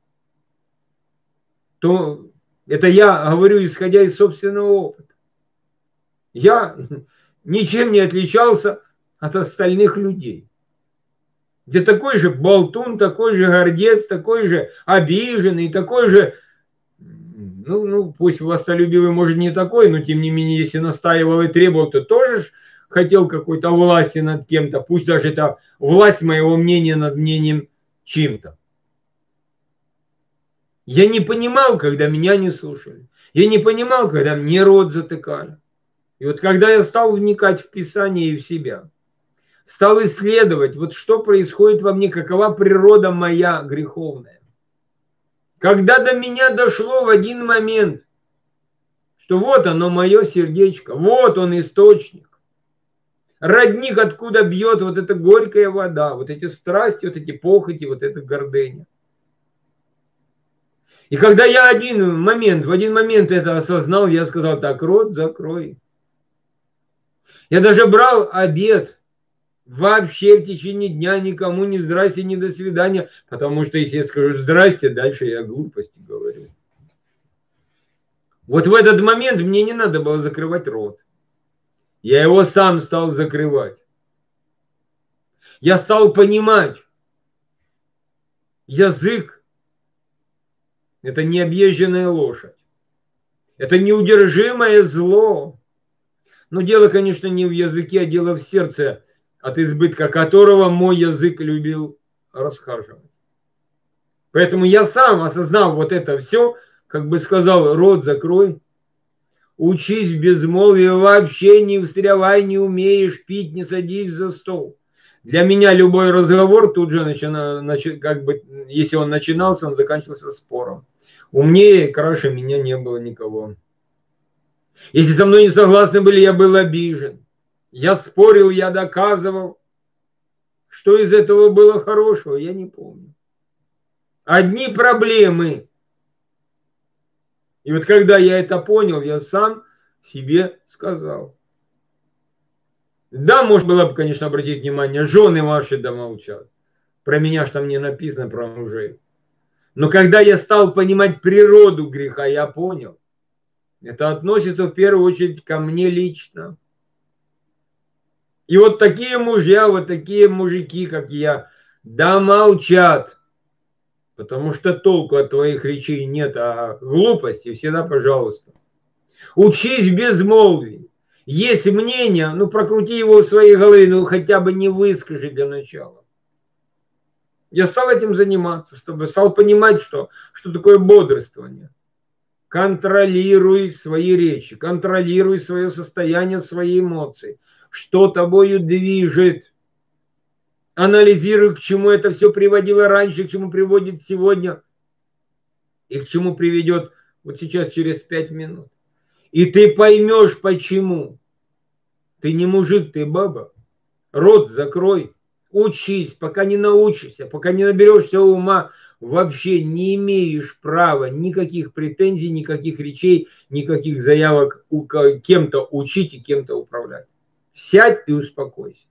то это я говорю, исходя из собственного опыта. Я ничем не отличался от остальных людей. Где такой же болтун, такой же гордец, такой же обиженный, такой же, ну пусть властолюбивый, может, не такой, но тем не менее, если настаивал и требовал, то тоже хотел какой-то власти над кем-то, пусть даже это власть моего мнения над мнением чьим-то. Я не понимал, когда меня не слушали. Я не понимал, когда мне рот затыкали. И вот когда я стал вникать в Писание и в себя, стал исследовать, вот что происходит во мне, какова природа моя греховная. Когда до меня дошло в один момент, что вот оно мое сердечко, вот он источник, родник, откуда бьет вот эта горькая вода, вот эти страсти, вот эти похоти, вот эта гордыня. И когда я в один момент это осознал, я сказал: так, рот закрой. Я даже брал обет. Вообще в течение дня никому ни здрасте, ни до свидания. Потому что если я скажу здрасте, дальше я глупости говорю. Вот в этот момент мне не надо было закрывать рот. Я его сам стал закрывать. Я стал понимать. Язык – это необъезженная лошадь. Это неудержимое зло. Но дело, конечно, не в языке, а дело в сердце, от избытка которого мой язык любил расхаживать. Поэтому я сам осознал вот это все, как бы сказал, рот закрой, учись в безмолвии, вообще не встрявай, не умеешь пить, не садись за стол. Для меня любой разговор тут же как бы, если он начинался, он заканчивался спором. Умнее, краше меня не было никого. Если со мной не согласны были, я был обижен. Я спорил, я доказывал. Что из этого было хорошего, я не помню. Одни проблемы. И вот когда я это понял, я сам себе сказал. Да, можно было бы, конечно, обратить внимание, жены ваши да молчат. Про меня ж там не написано, про мужей. Но когда я стал понимать природу греха, я понял. Это относится в первую очередь ко мне лично. И вот такие мужья, вот такие мужики, как я, да молчат. Потому что толку от твоих речей нет, а глупости всегда пожалуйста. Учись в безмолвии. Есть мнение, ну прокрути его в своей голове, ну хотя бы не выскажи для начала. Я стал этим заниматься с тобой, стал понимать, что такое бодрствование. Контролируй свои речи, контролируй свое состояние, свои эмоции. Что тобою движет. Анализируй, к чему это все приводило раньше, к чему приводит сегодня и к чему приведет вот сейчас через 5 минут. И ты поймешь, почему. Ты не мужик, ты баба. Рот закрой. Учись, пока не научишься, пока не наберешься ума, вообще не имеешь права никаких претензий, никаких речей, никаких заявок кем-то учить и кем-то управлять. Сядь и успокойся.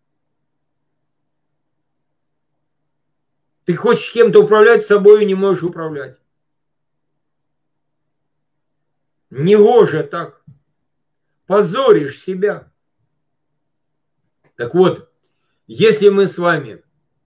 Ты хочешь кем-то управлять, собой не можешь управлять. Негоже так. Позоришь себя. Так вот, если мы с вами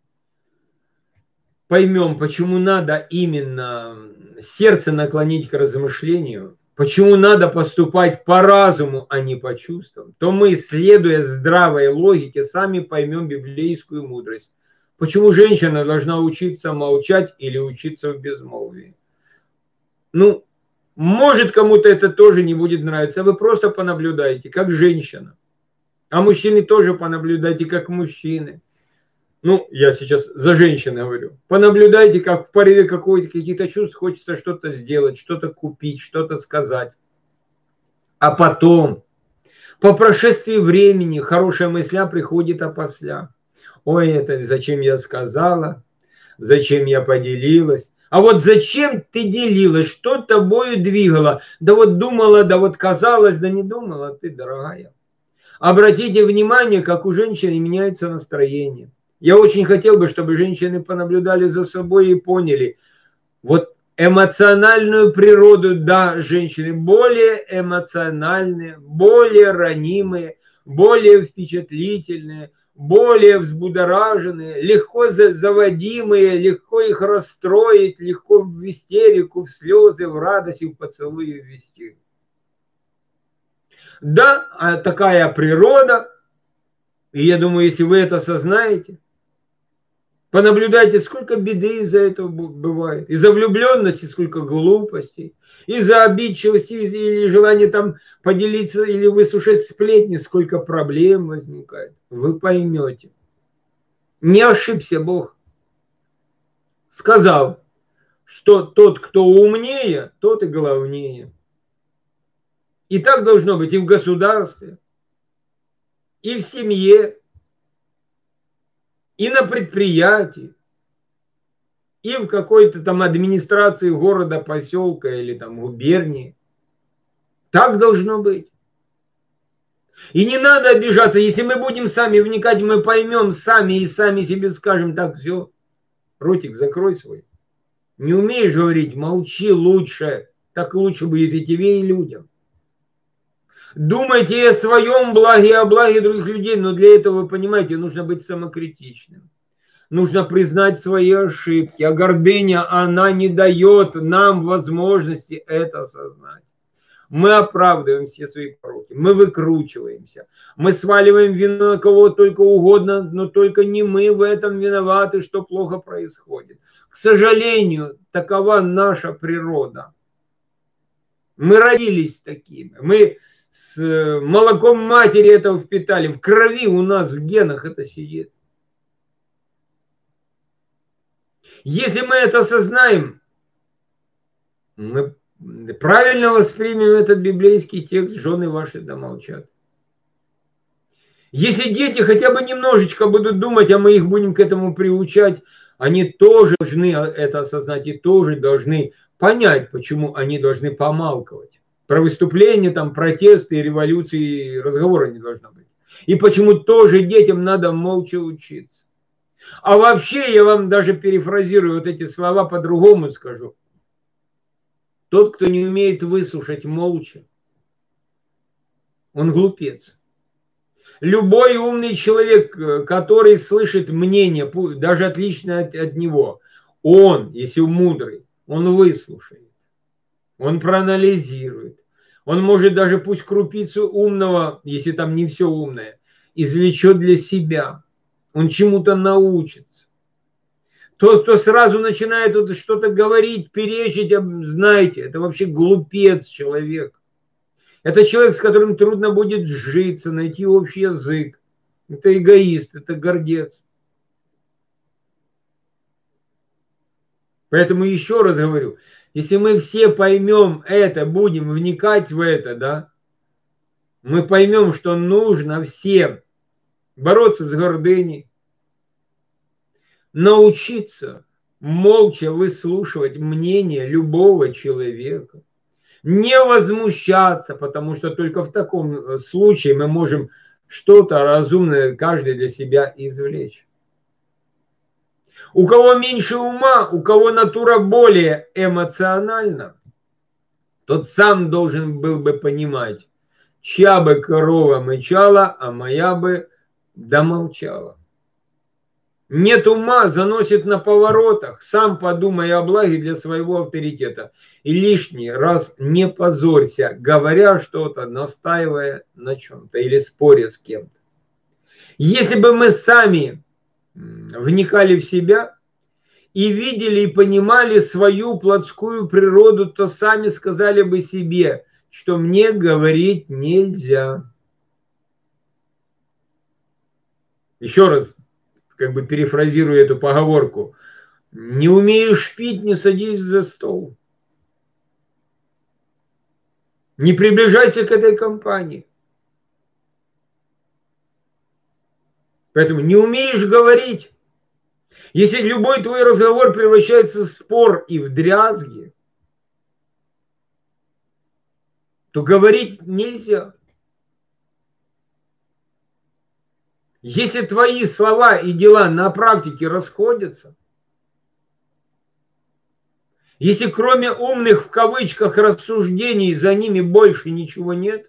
поймем, почему надо именно сердце наклонить к размышлению, почему надо поступать по разуму, а не по чувствам, то мы, следуя здравой логике, сами поймем библейскую мудрость. Почему женщина должна учиться молчать или учиться в безмолвии? Ну, может, кому-то это тоже не будет нравиться, вы просто понаблюдайте, как женщина. А мужчины тоже понаблюдайте, как мужчины. Ну, я сейчас за женщин говорю. Понаблюдайте, как в порыве каких-то чувств хочется что-то сделать, что-то купить, что-то сказать. А потом, по прошествии времени, хорошая мысля приходит опосля. Ой, это зачем я сказала, зачем я поделилась. А вот зачем ты делилась, что тобою двигало? Да вот думала, да вот казалось, да не думала ты, дорогая. Обратите внимание, как у женщины меняется настроение. Я очень хотел бы, чтобы женщины понаблюдали за собой и поняли, вот эмоциональную природу, да, женщины более эмоциональные, более ранимые, более впечатлительные, более взбудораженные, легко заводимые, легко их расстроить, легко в истерику, в слезы, в радость и в поцелуи ввести. Да, такая природа, и я думаю, если вы это осознаете, понаблюдайте, сколько беды из-за этого бывает, из-за влюбленности сколько глупостей, из-за обидчивости или желания там поделиться или выслушать сплетни, сколько проблем возникает. Вы поймете. Не ошибся Бог, сказав, что тот, кто умнее, тот и главнее. И так должно быть и в государстве, и в семье, и на предприятии, и в какой-то там администрации города, поселка или там губернии. Так должно быть. И не надо обижаться, если мы будем сами вникать, мы поймем сами и сами себе скажем, так, все, ротик закрой свой. Не умеешь говорить, молчи лучше, так лучше будет и тебе, и людям. Думайте о своем благе и о благе других людей, но для этого, вы понимаете, нужно быть самокритичным. Нужно признать свои ошибки, а гордыня, она не дает нам возможности это осознать. Мы оправдываем все свои пороки, мы выкручиваемся, мы сваливаем вину на кого только угодно, но только не мы в этом виноваты, что плохо происходит. К сожалению, такова наша природа. Мы родились такими. Мы с молоком матери это впитали. В крови у нас, в генах это сидит. Если мы это осознаем, мы правильно воспримем этот библейский текст «Жены ваши да молчат». Если дети хотя бы немножечко будут думать, а мы их будем к этому приучать, они тоже должны это осознать и тоже должны понять, почему они должны помалковать. Про выступления, там, протесты, революции разговора не должно быть. И почему тоже детям надо молча учиться. А вообще я вам даже перефразирую вот эти слова, по-другому скажу. Тот, кто не умеет выслушать молча, он глупец. Любой умный человек, который слышит мнение, даже отличное от него, он, если мудрый, он выслушает, он проанализирует. Он может даже пусть крупицу умного, если там не все умное, извлечет для себя. Он чему-то научится. Тот, кто сразу начинает вот что-то говорить, перечить, знаете, это вообще глупец человек. Это человек, с которым трудно будет сжиться, найти общий язык. Это эгоист, это гордец. Поэтому еще раз говорю, если мы все поймем это, будем вникать в это, да, мы поймем, что нужно всем бороться с гордыней, научиться молча выслушивать мнение любого человека, не возмущаться, потому что только в таком случае мы можем что-то разумное каждый для себя извлечь. У кого меньше ума, у кого натура более эмоциональна, тот сам должен был бы понимать, чья бы корова мычала, а моя бы домолчала. Нет ума, заносит на поворотах, сам подумай о благе для своего авторитета. И лишний раз не позорься, говоря что-то, настаивая на чем-то или споря с кем-то. Если бы мы сами вникали в себя и видели и понимали свою плотскую природу, то сами сказали бы себе, что мне говорить нельзя. Еще раз, как бы перефразирую эту поговорку. Не умеешь пить, не садись за стол. Не приближайся к этой компании. Поэтому не умеешь говорить. Если любой твой разговор превращается в спор и в дрязги, то говорить нельзя. Если твои слова и дела на практике расходятся, если кроме умных в кавычках рассуждений за ними больше ничего нет,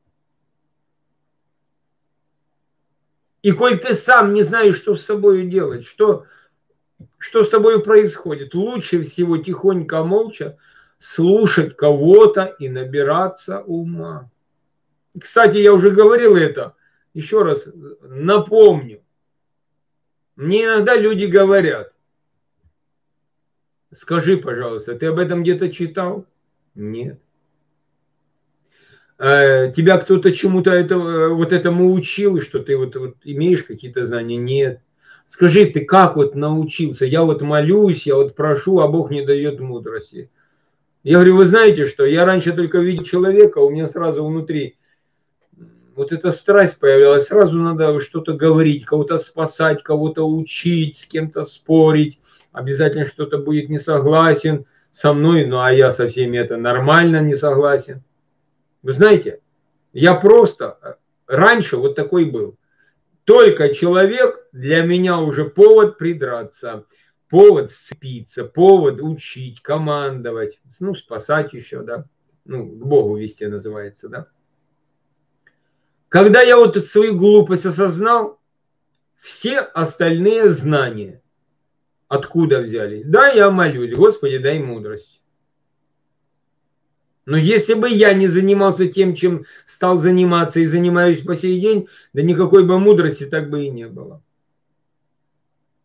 и коль ты сам не знаешь, что с собой делать, что с тобой происходит, лучше всего тихонько, молча слушать кого-то и набираться ума. Кстати, я уже говорил это, еще раз напомню. Мне иногда люди говорят: скажи, пожалуйста, ты об этом где-то читал? Нет. Тебя кто-то чему-то этому учил, что ты вот имеешь какие-то знания? Нет. Скажи, ты как вот научился? Я вот молюсь, я вот прошу, а Бог не дает мудрости. Я говорю, вы знаете что, я раньше только видел человека, у меня сразу внутри вот эта страсть появлялась, сразу надо что-то говорить, кого-то спасать, кого-то учить, с кем-то спорить, обязательно что-то будет не согласен со мной, ну а я со всеми это нормально не согласен. Вы знаете, я просто раньше вот такой был. Только человек для меня уже повод придраться, повод сцепиться, повод учить, командовать, ну, спасать еще, да, ну, к Богу вести называется, да. Когда я вот эту свою глупость осознал, все остальные знания откуда взялись? Да, я молюсь, Господи, дай мудрость. Но если бы я не занимался тем, чем стал заниматься и занимаюсь по сей день, да никакой бы мудрости так бы и не было.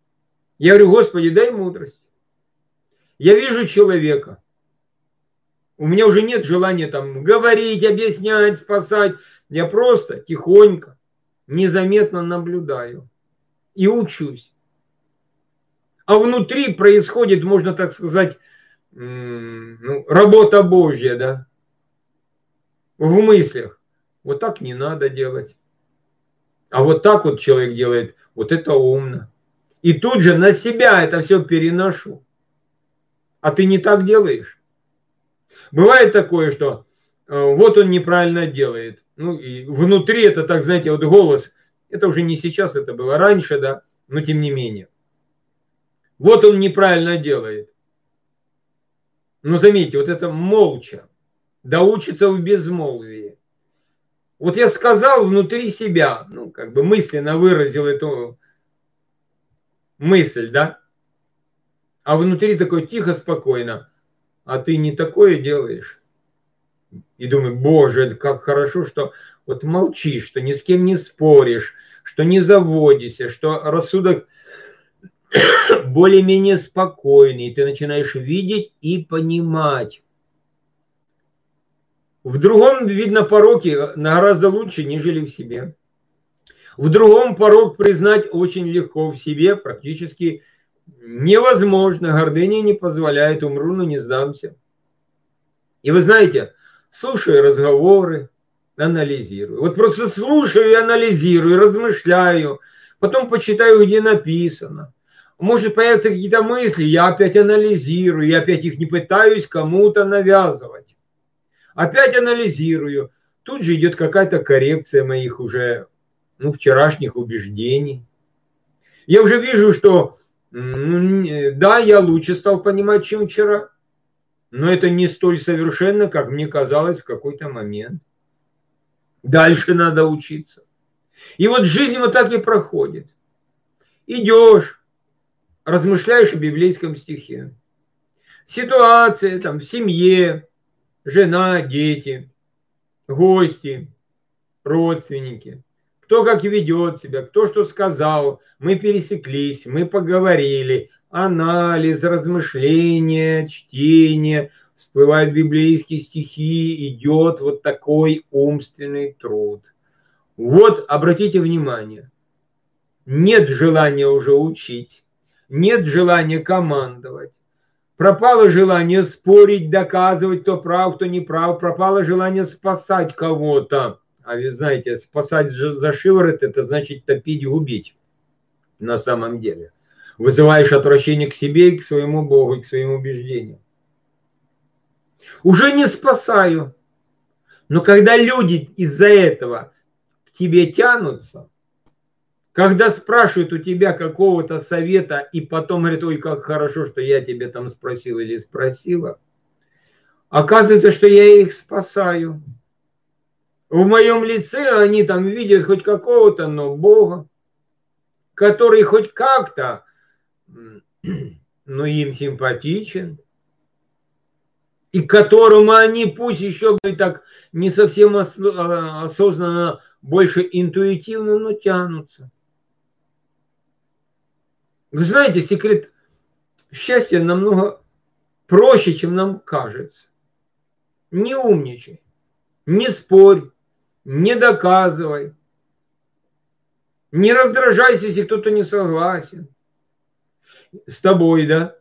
Я говорю, Господи, дай мудрость. Я вижу человека, У меня уже нет желания там говорить, объяснять, спасать. Я просто тихонько, незаметно наблюдаю и учусь. А внутри происходит, можно так сказать, работа Божья, да, в мыслях. Вот так не надо делать. А вот так вот человек делает, вот это умно. И тут же на себя это все переношу. А ты не так делаешь. Бывает такое, что вот он неправильно делает. Ну и внутри это так, знаете, вот голос, это уже не сейчас, это было раньше, да, но тем не менее. Вот он неправильно делает. Но заметьте, вот это молча, да учится в безмолвии. Вот я сказал внутри себя, ну как бы мысленно выразил эту мысль, да, а внутри такой тихо, спокойно, а ты не такое делаешь. И думаю, Боже, как хорошо, что вот молчишь, что ни с кем не споришь, что не заводишься, что рассудок более-менее спокойный, ты начинаешь видеть и понимать. В другом видно пороки гораздо лучше, нежели в себе. В другом порок признать очень легко, в себе практически невозможно. Гордыня не позволяет, умру, но не сдамся. И вы знаете, слушаю разговоры, анализирую. Вот просто слушаю и анализирую, размышляю. Потом почитаю, где написано. Может появятся какие-то мысли, я опять анализирую, я опять их не пытаюсь кому-то навязывать. Опять анализирую. Тут же идет какая-то коррекция моих уже вчерашних убеждений. Я уже вижу, что да, я лучше стал понимать, чем вчера. Но это не столь совершенно, как мне казалось в какой-то момент. Дальше надо учиться. И вот жизнь вот так и проходит. Идешь, размышляешь о библейском стихе. Ситуация там в семье, жена, дети, гости, родственники. Кто как ведет себя, кто что сказал. Мы пересеклись, мы поговорили. Анализ, размышления, чтение. Всплывают библейские стихи, идет вот такой умственный труд. Вот, обратите внимание, нет желания уже учить, нет желания командовать. Пропало желание спорить, доказывать, кто прав, кто не прав. Пропало желание спасать кого-то. А вы знаете, спасать за шиворот – это значит топить, губить на самом деле. Вызываешь отвращение к себе и к своему Богу, и к своим убеждениям. Уже не спасаю. Но когда люди из-за этого к тебе тянутся, когда спрашивают у тебя какого-то совета, и потом говорят, ой, как хорошо, что я тебе там спросил или спросила, оказывается, что я их спасаю. В моем лице они там видят хоть какого-то, но Бога, который хоть как-то, но им симпатичен, и к которому они, пусть еще так не совсем осознанно, больше интуитивно, но тянутся. Вы знаете, секрет счастья намного проще, чем нам кажется. Не умничай, не спорь, не доказывай, не раздражайся, если кто-то не согласен с тобой, да?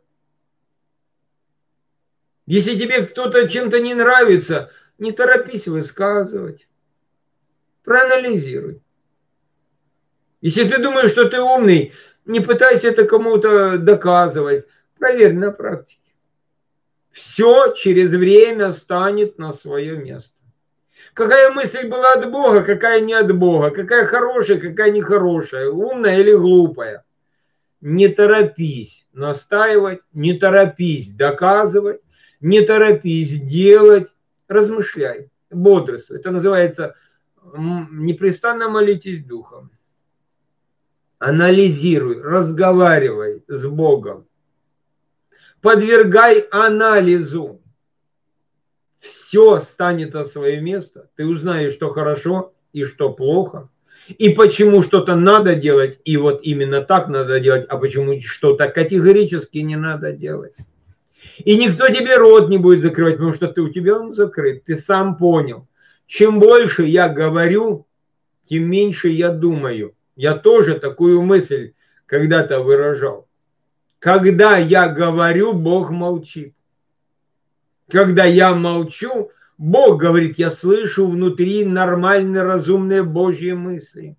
Если тебе кто-то чем-то не нравится, не торопись высказывать. Проанализируй. Если ты думаешь, что ты умный, не пытайся это кому-то доказывать. Проверь на практике. Все через время станет на свое место. Какая мысль была от Бога, какая не от Бога, какая хорошая, какая нехорошая, умная или глупая. Не торопись настаивать, не торопись доказывать, не торопись делать, размышляй, бодрствуй. Это называется непрестанно молитесь Духом. Анализируй, разговаривай с Богом. Подвергай анализу. Все станет на свое место. Ты узнаешь, что хорошо и что плохо. И почему что-то надо делать, и вот именно так надо делать, а почему что-то категорически не надо делать. И никто тебе рот не будет закрывать, потому что у тебя он закрыт. Ты сам понял. Чем больше я говорю, тем меньше я думаю. Я тоже такую мысль когда-то выражал. Когда я говорю, Бог молчит. Когда я молчу, Бог говорит, я слышу внутри нормальные, разумные Божьи мысли.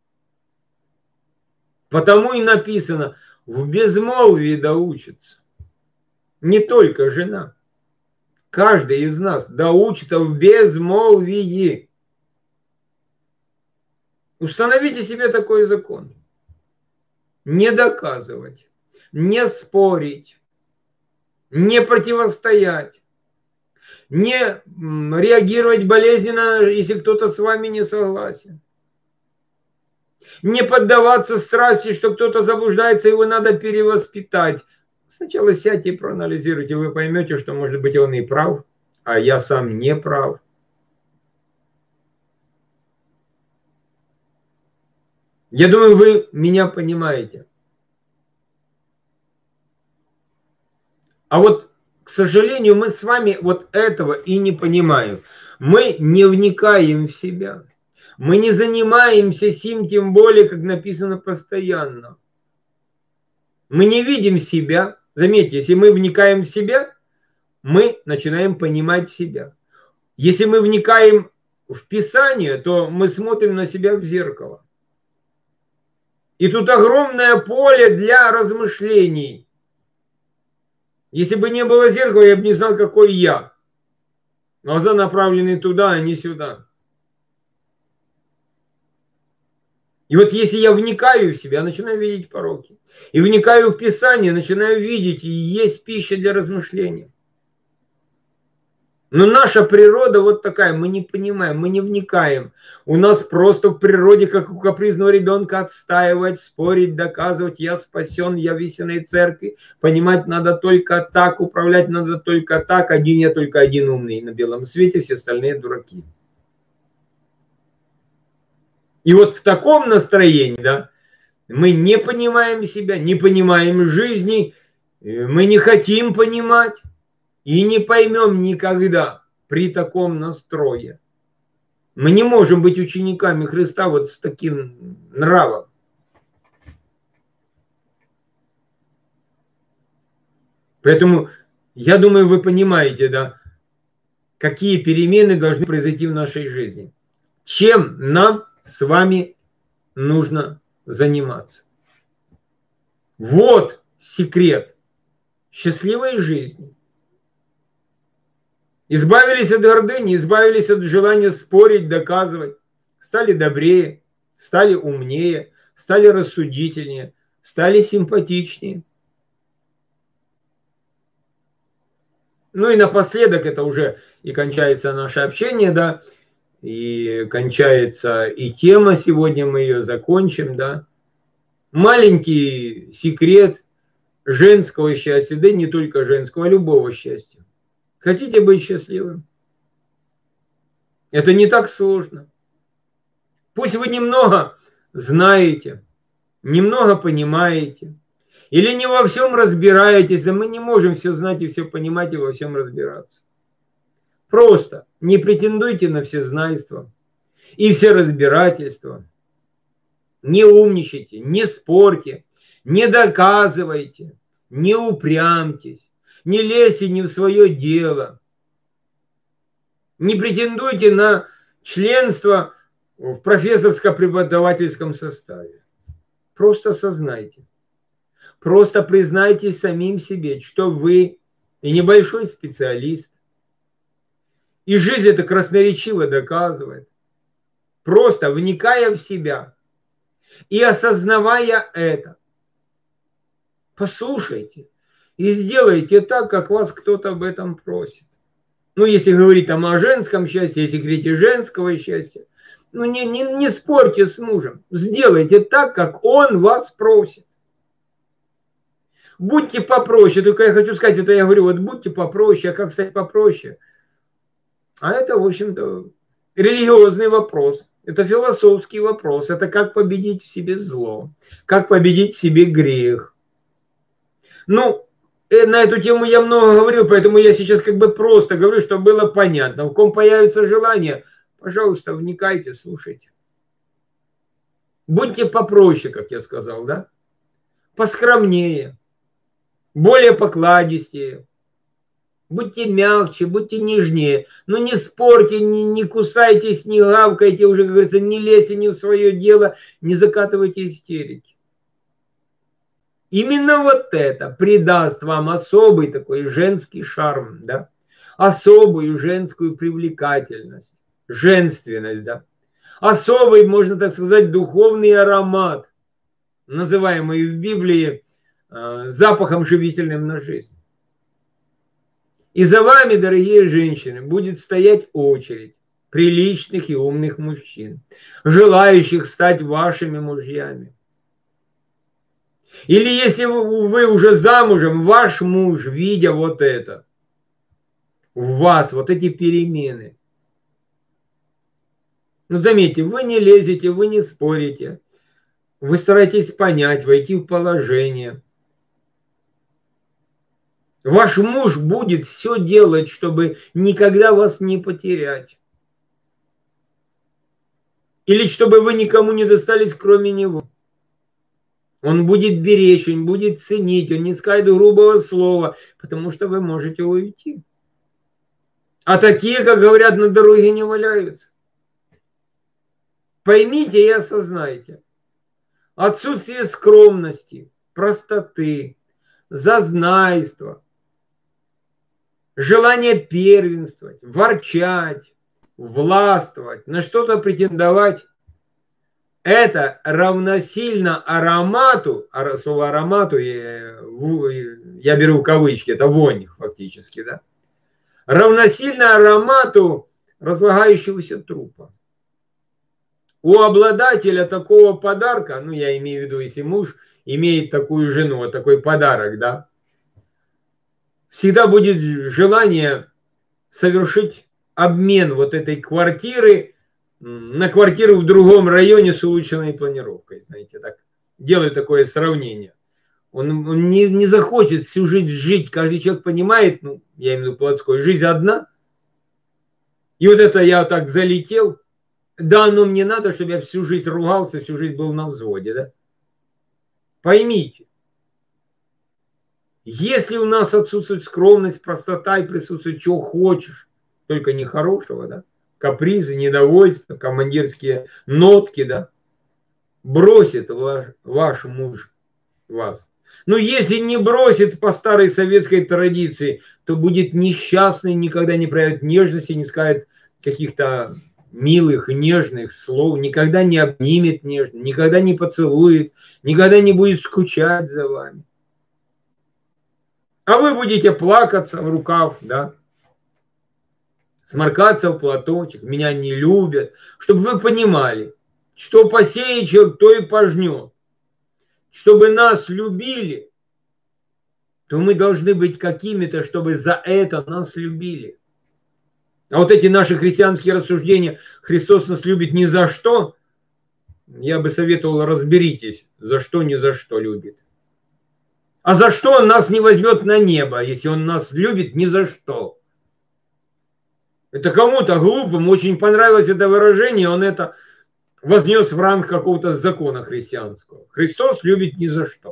Потому и написано, в безмолвии да учится. Не только жена. Каждый из нас да учится в безмолвии. Установите себе такой закон. Не доказывать, не спорить, не противостоять, не реагировать болезненно, если кто-то с вами не согласен. Не поддаваться страсти, что кто-то заблуждается, его надо перевоспитать. Сначала сядьте и проанализируйте, вы поймете, что, может быть, он и прав, а я сам не прав. Я думаю, вы меня понимаете. А вот, к сожалению, мы с вами вот этого и не понимаем. Мы не вникаем в себя. Мы не занимаемся сим, тем более, как написано, постоянно. Мы не видим себя. Заметьте, если мы вникаем в себя, мы начинаем понимать себя. Если мы вникаем в Писание, то мы смотрим на себя в зеркало. И тут огромное поле для размышлений. Если бы не было зеркала, я бы не знал, какой я. Глаза направлены туда, а не сюда. И вот если я вникаю в себя, начинаю видеть пороки. И вникаю в Писание, начинаю видеть, и есть пища для размышления. Но наша природа вот такая, мы не понимаем, мы не вникаем. У нас просто в природе, как у капризного ребенка, отстаивать, спорить, доказывать, я спасен, я в истинной церкви. Понимать надо только так, управлять надо только так. Я только один умный на белом свете, все остальные дураки. И вот в таком настроении, да, мы не понимаем себя, не понимаем жизни, мы не хотим понимать. И не поймем никогда при таком настрое. Мы не можем быть учениками Христа вот с таким нравом. Поэтому, я думаю, вы понимаете, да, какие перемены должны произойти в нашей жизни. Чем нам с вами нужно заниматься. Вот секрет счастливой жизни. Избавились от гордыни, избавились от желания спорить, доказывать. Стали добрее, стали умнее, стали рассудительнее, стали симпатичнее. Ну и напоследок, это уже и кончается наше общение, да, и кончается и тема, сегодня мы ее закончим, да. Маленький секрет женского счастья, да и не только женского, а любого счастья. Хотите быть счастливым? Это не так сложно. Пусть вы немного знаете, немного понимаете, или не во всем разбираетесь, да мы не можем все знать и все понимать и во всем разбираться. Просто не претендуйте на всезнайство и все разбирательства. Не умничайте, не спорьте, не доказывайте, не упрямьтесь. Не лезьте не в свое дело. Не претендуйте на членство в профессорско-преподавательском составе. Просто осознайте. Просто признайтесь самим себе, что вы и небольшой специалист. И жизнь это красноречиво доказывает. Просто вникая в себя и осознавая это, послушайте. И сделайте так, как вас кто-то об этом просит. Ну, если говорить там о женском счастье, о секрете женского счастья, ну, не спорьте с мужем. Сделайте так, как он вас просит. Будьте попроще. Только я хочу сказать, это я говорю, вот будьте попроще. А как стать попроще? А это, в общем-то, религиозный вопрос. Это философский вопрос. Это как победить в себе зло. Как победить в себе грех. Ну, На эту тему я много говорил, поэтому я сейчас как бы просто говорю, чтобы было понятно. У ком появится желание, пожалуйста, вникайте, слушайте. Будьте попроще, как я сказал, да? Поскромнее, более покладистее. Будьте мягче, будьте нежнее. Но не спорьте, не кусайтесь, не гавкайте, уже, как говорится, не лезьте не в свое дело, не закатывайте истерики. Именно вот это придаст вам особый такой женский шарм, да? Особую женскую привлекательность, женственность, да? Особый, можно так сказать, духовный аромат, называемый в Библии запахом живительным на жизнь. И за вами, дорогие женщины, будет стоять очередь приличных и умных мужчин, желающих стать вашими мужьями. Или если вы уже замужем, ваш муж, видя вот это, в вас, вот эти перемены. Ну, заметьте, вы не лезете, вы не спорите. Вы стараетесь понять, войти в положение. Ваш муж будет все делать, чтобы никогда вас не потерять. Или чтобы вы никому не достались, кроме него. Он будет беречь, он будет ценить, он не скажет грубого слова, потому что вы можете уйти. А такие, как говорят, на дороге не валяются. Поймите и осознайте. Отсутствие скромности, простоты, зазнайства, желание первенствовать, ворчать, властвовать, на что-то претендовать, это равносильно аромату, слово аромату я беру в кавычки, это вонь фактически, да, равносильно аромату разлагающегося трупа. У обладателя такого подарка, ну я имею в виду, если муж имеет такую жену, вот такой подарок, да, всегда будет желание совершить обмен вот этой квартиры на квартиру в другом районе с улучшенной планировкой, знаете, так, делаю такое сравнение. Он не захочет всю жизнь жить, каждый человек понимает, ну, я имею в виду плотской, жизнь одна, и вот это я так залетел, да, оно мне надо, чтобы я всю жизнь ругался, всю жизнь был на взводе, да. Поймите, если у нас отсутствует скромность, простота и присутствует, чего хочешь, только не хорошего, да, капризы, недовольство, командирские нотки, да, бросит ваш муж вас. Но если не бросит по старой советской традиции, то будет несчастный, никогда не проявит нежности, не скажет каких-то милых, нежных слов, никогда не обнимет нежно, никогда не поцелует, никогда не будет скучать за вами. А вы будете плакаться в рукав, да, сморкаться в платочек, меня не любят, чтобы вы понимали, что посеет человек, то и пожнет. Чтобы нас любили, то мы должны быть какими-то, чтобы за это нас любили. А вот эти наши христианские рассуждения, Христос нас любит ни за что, я бы советовал, разберитесь, за что, ни за что любит. А за что он нас не возьмет на небо, если он нас любит ни за что? Это кому-то глупому очень понравилось это выражение, он это вознес в ранг какого-то закона христианского. Христос любит ни за что.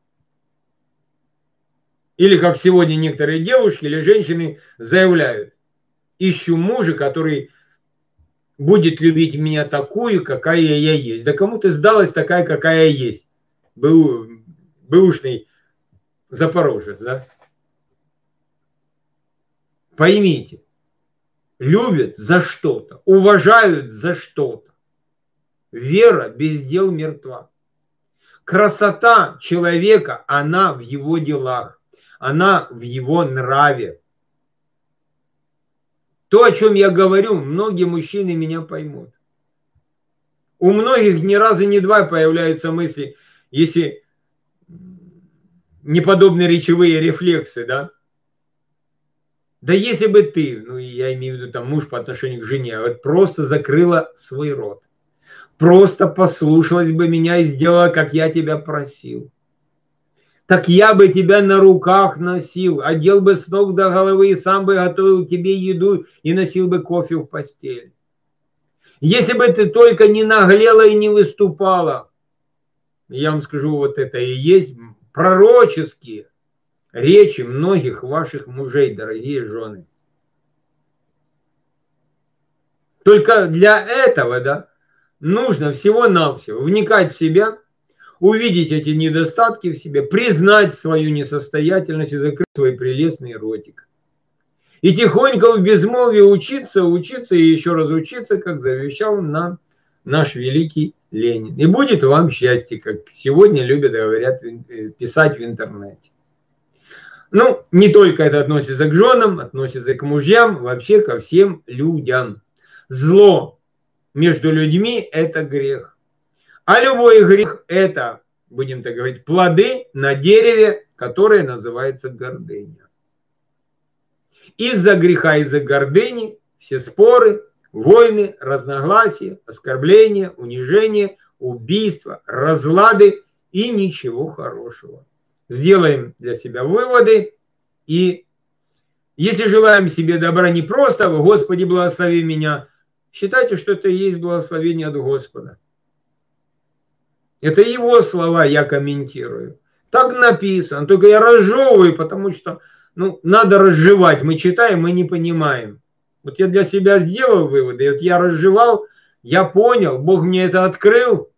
Или как сегодня некоторые девушки или женщины заявляют, ищу мужа, который будет любить меня такую, какая я есть. Да кому ты сдалась такая, какая есть? Бэушный запорожец, да? Поймите, любят за что-то, уважают за что-то. Вера без дел мертва. Красота человека, она в его делах, она в его нраве. То, о чем я говорю, многие мужчины меня поймут. У многих ни разу, ни два появляются мысли, если неподобные речевые рефлексы, да? Да если бы ты, ну я имею в виду там муж по отношению к жене, вот просто закрыла свой рот, просто послушалась бы меня и сделала, как я тебя просил. Так я бы тебя на руках носил, одел бы с ног до головы и сам бы готовил тебе еду и носил бы кофе в постель. Если бы ты только не наглела и не выступала, я вам скажу, вот это и есть пророческие речи многих ваших мужей, дорогие жены. Только для этого, да, нужно всего-навсего вникать в себя, увидеть эти недостатки в себе, признать свою несостоятельность и закрыть свой прелестный ротик. И тихонько в безмолвии учиться и еще раз учиться, как завещал нам наш великий Ленин. И будет вам счастье, как сегодня любят, говорят, писать в интернете. Ну, не только это относится к женам, относится и к мужьям, вообще ко всем людям. Зло между людьми – это грех. А любой грех – это, будем так говорить, плоды на дереве, которое называется гордыня. Из-за греха, из-за гордыни все споры, войны, разногласия, оскорбления, унижения, убийства, разлады и ничего хорошего. Сделаем для себя выводы и если желаем себе добра не просто «Господи, благослови меня», считайте, что это и есть благословение от Господа. Это его слова я комментирую. Так написано, только я разжевываю, потому что надо разжевать. Мы читаем, мы не понимаем. Вот я для себя сделал выводы, и вот я разжевал, я понял, Бог мне это открыл,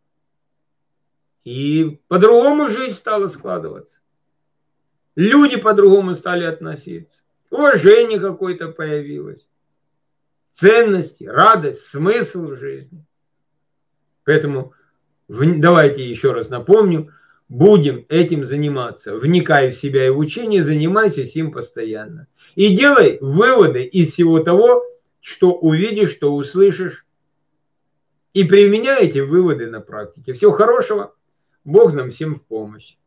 и по-другому жизнь стала складываться. Люди по-другому стали относиться. Уважение какое-то появилось. Ценности, радость, смысл в жизни. Поэтому давайте еще раз напомню, будем этим заниматься. Вникай в себя и в учение, занимайся им постоянно. И делай выводы из всего того, что увидишь, что услышишь. И применяй эти выводы на практике. Всего хорошего. Бог нам всем в помощь.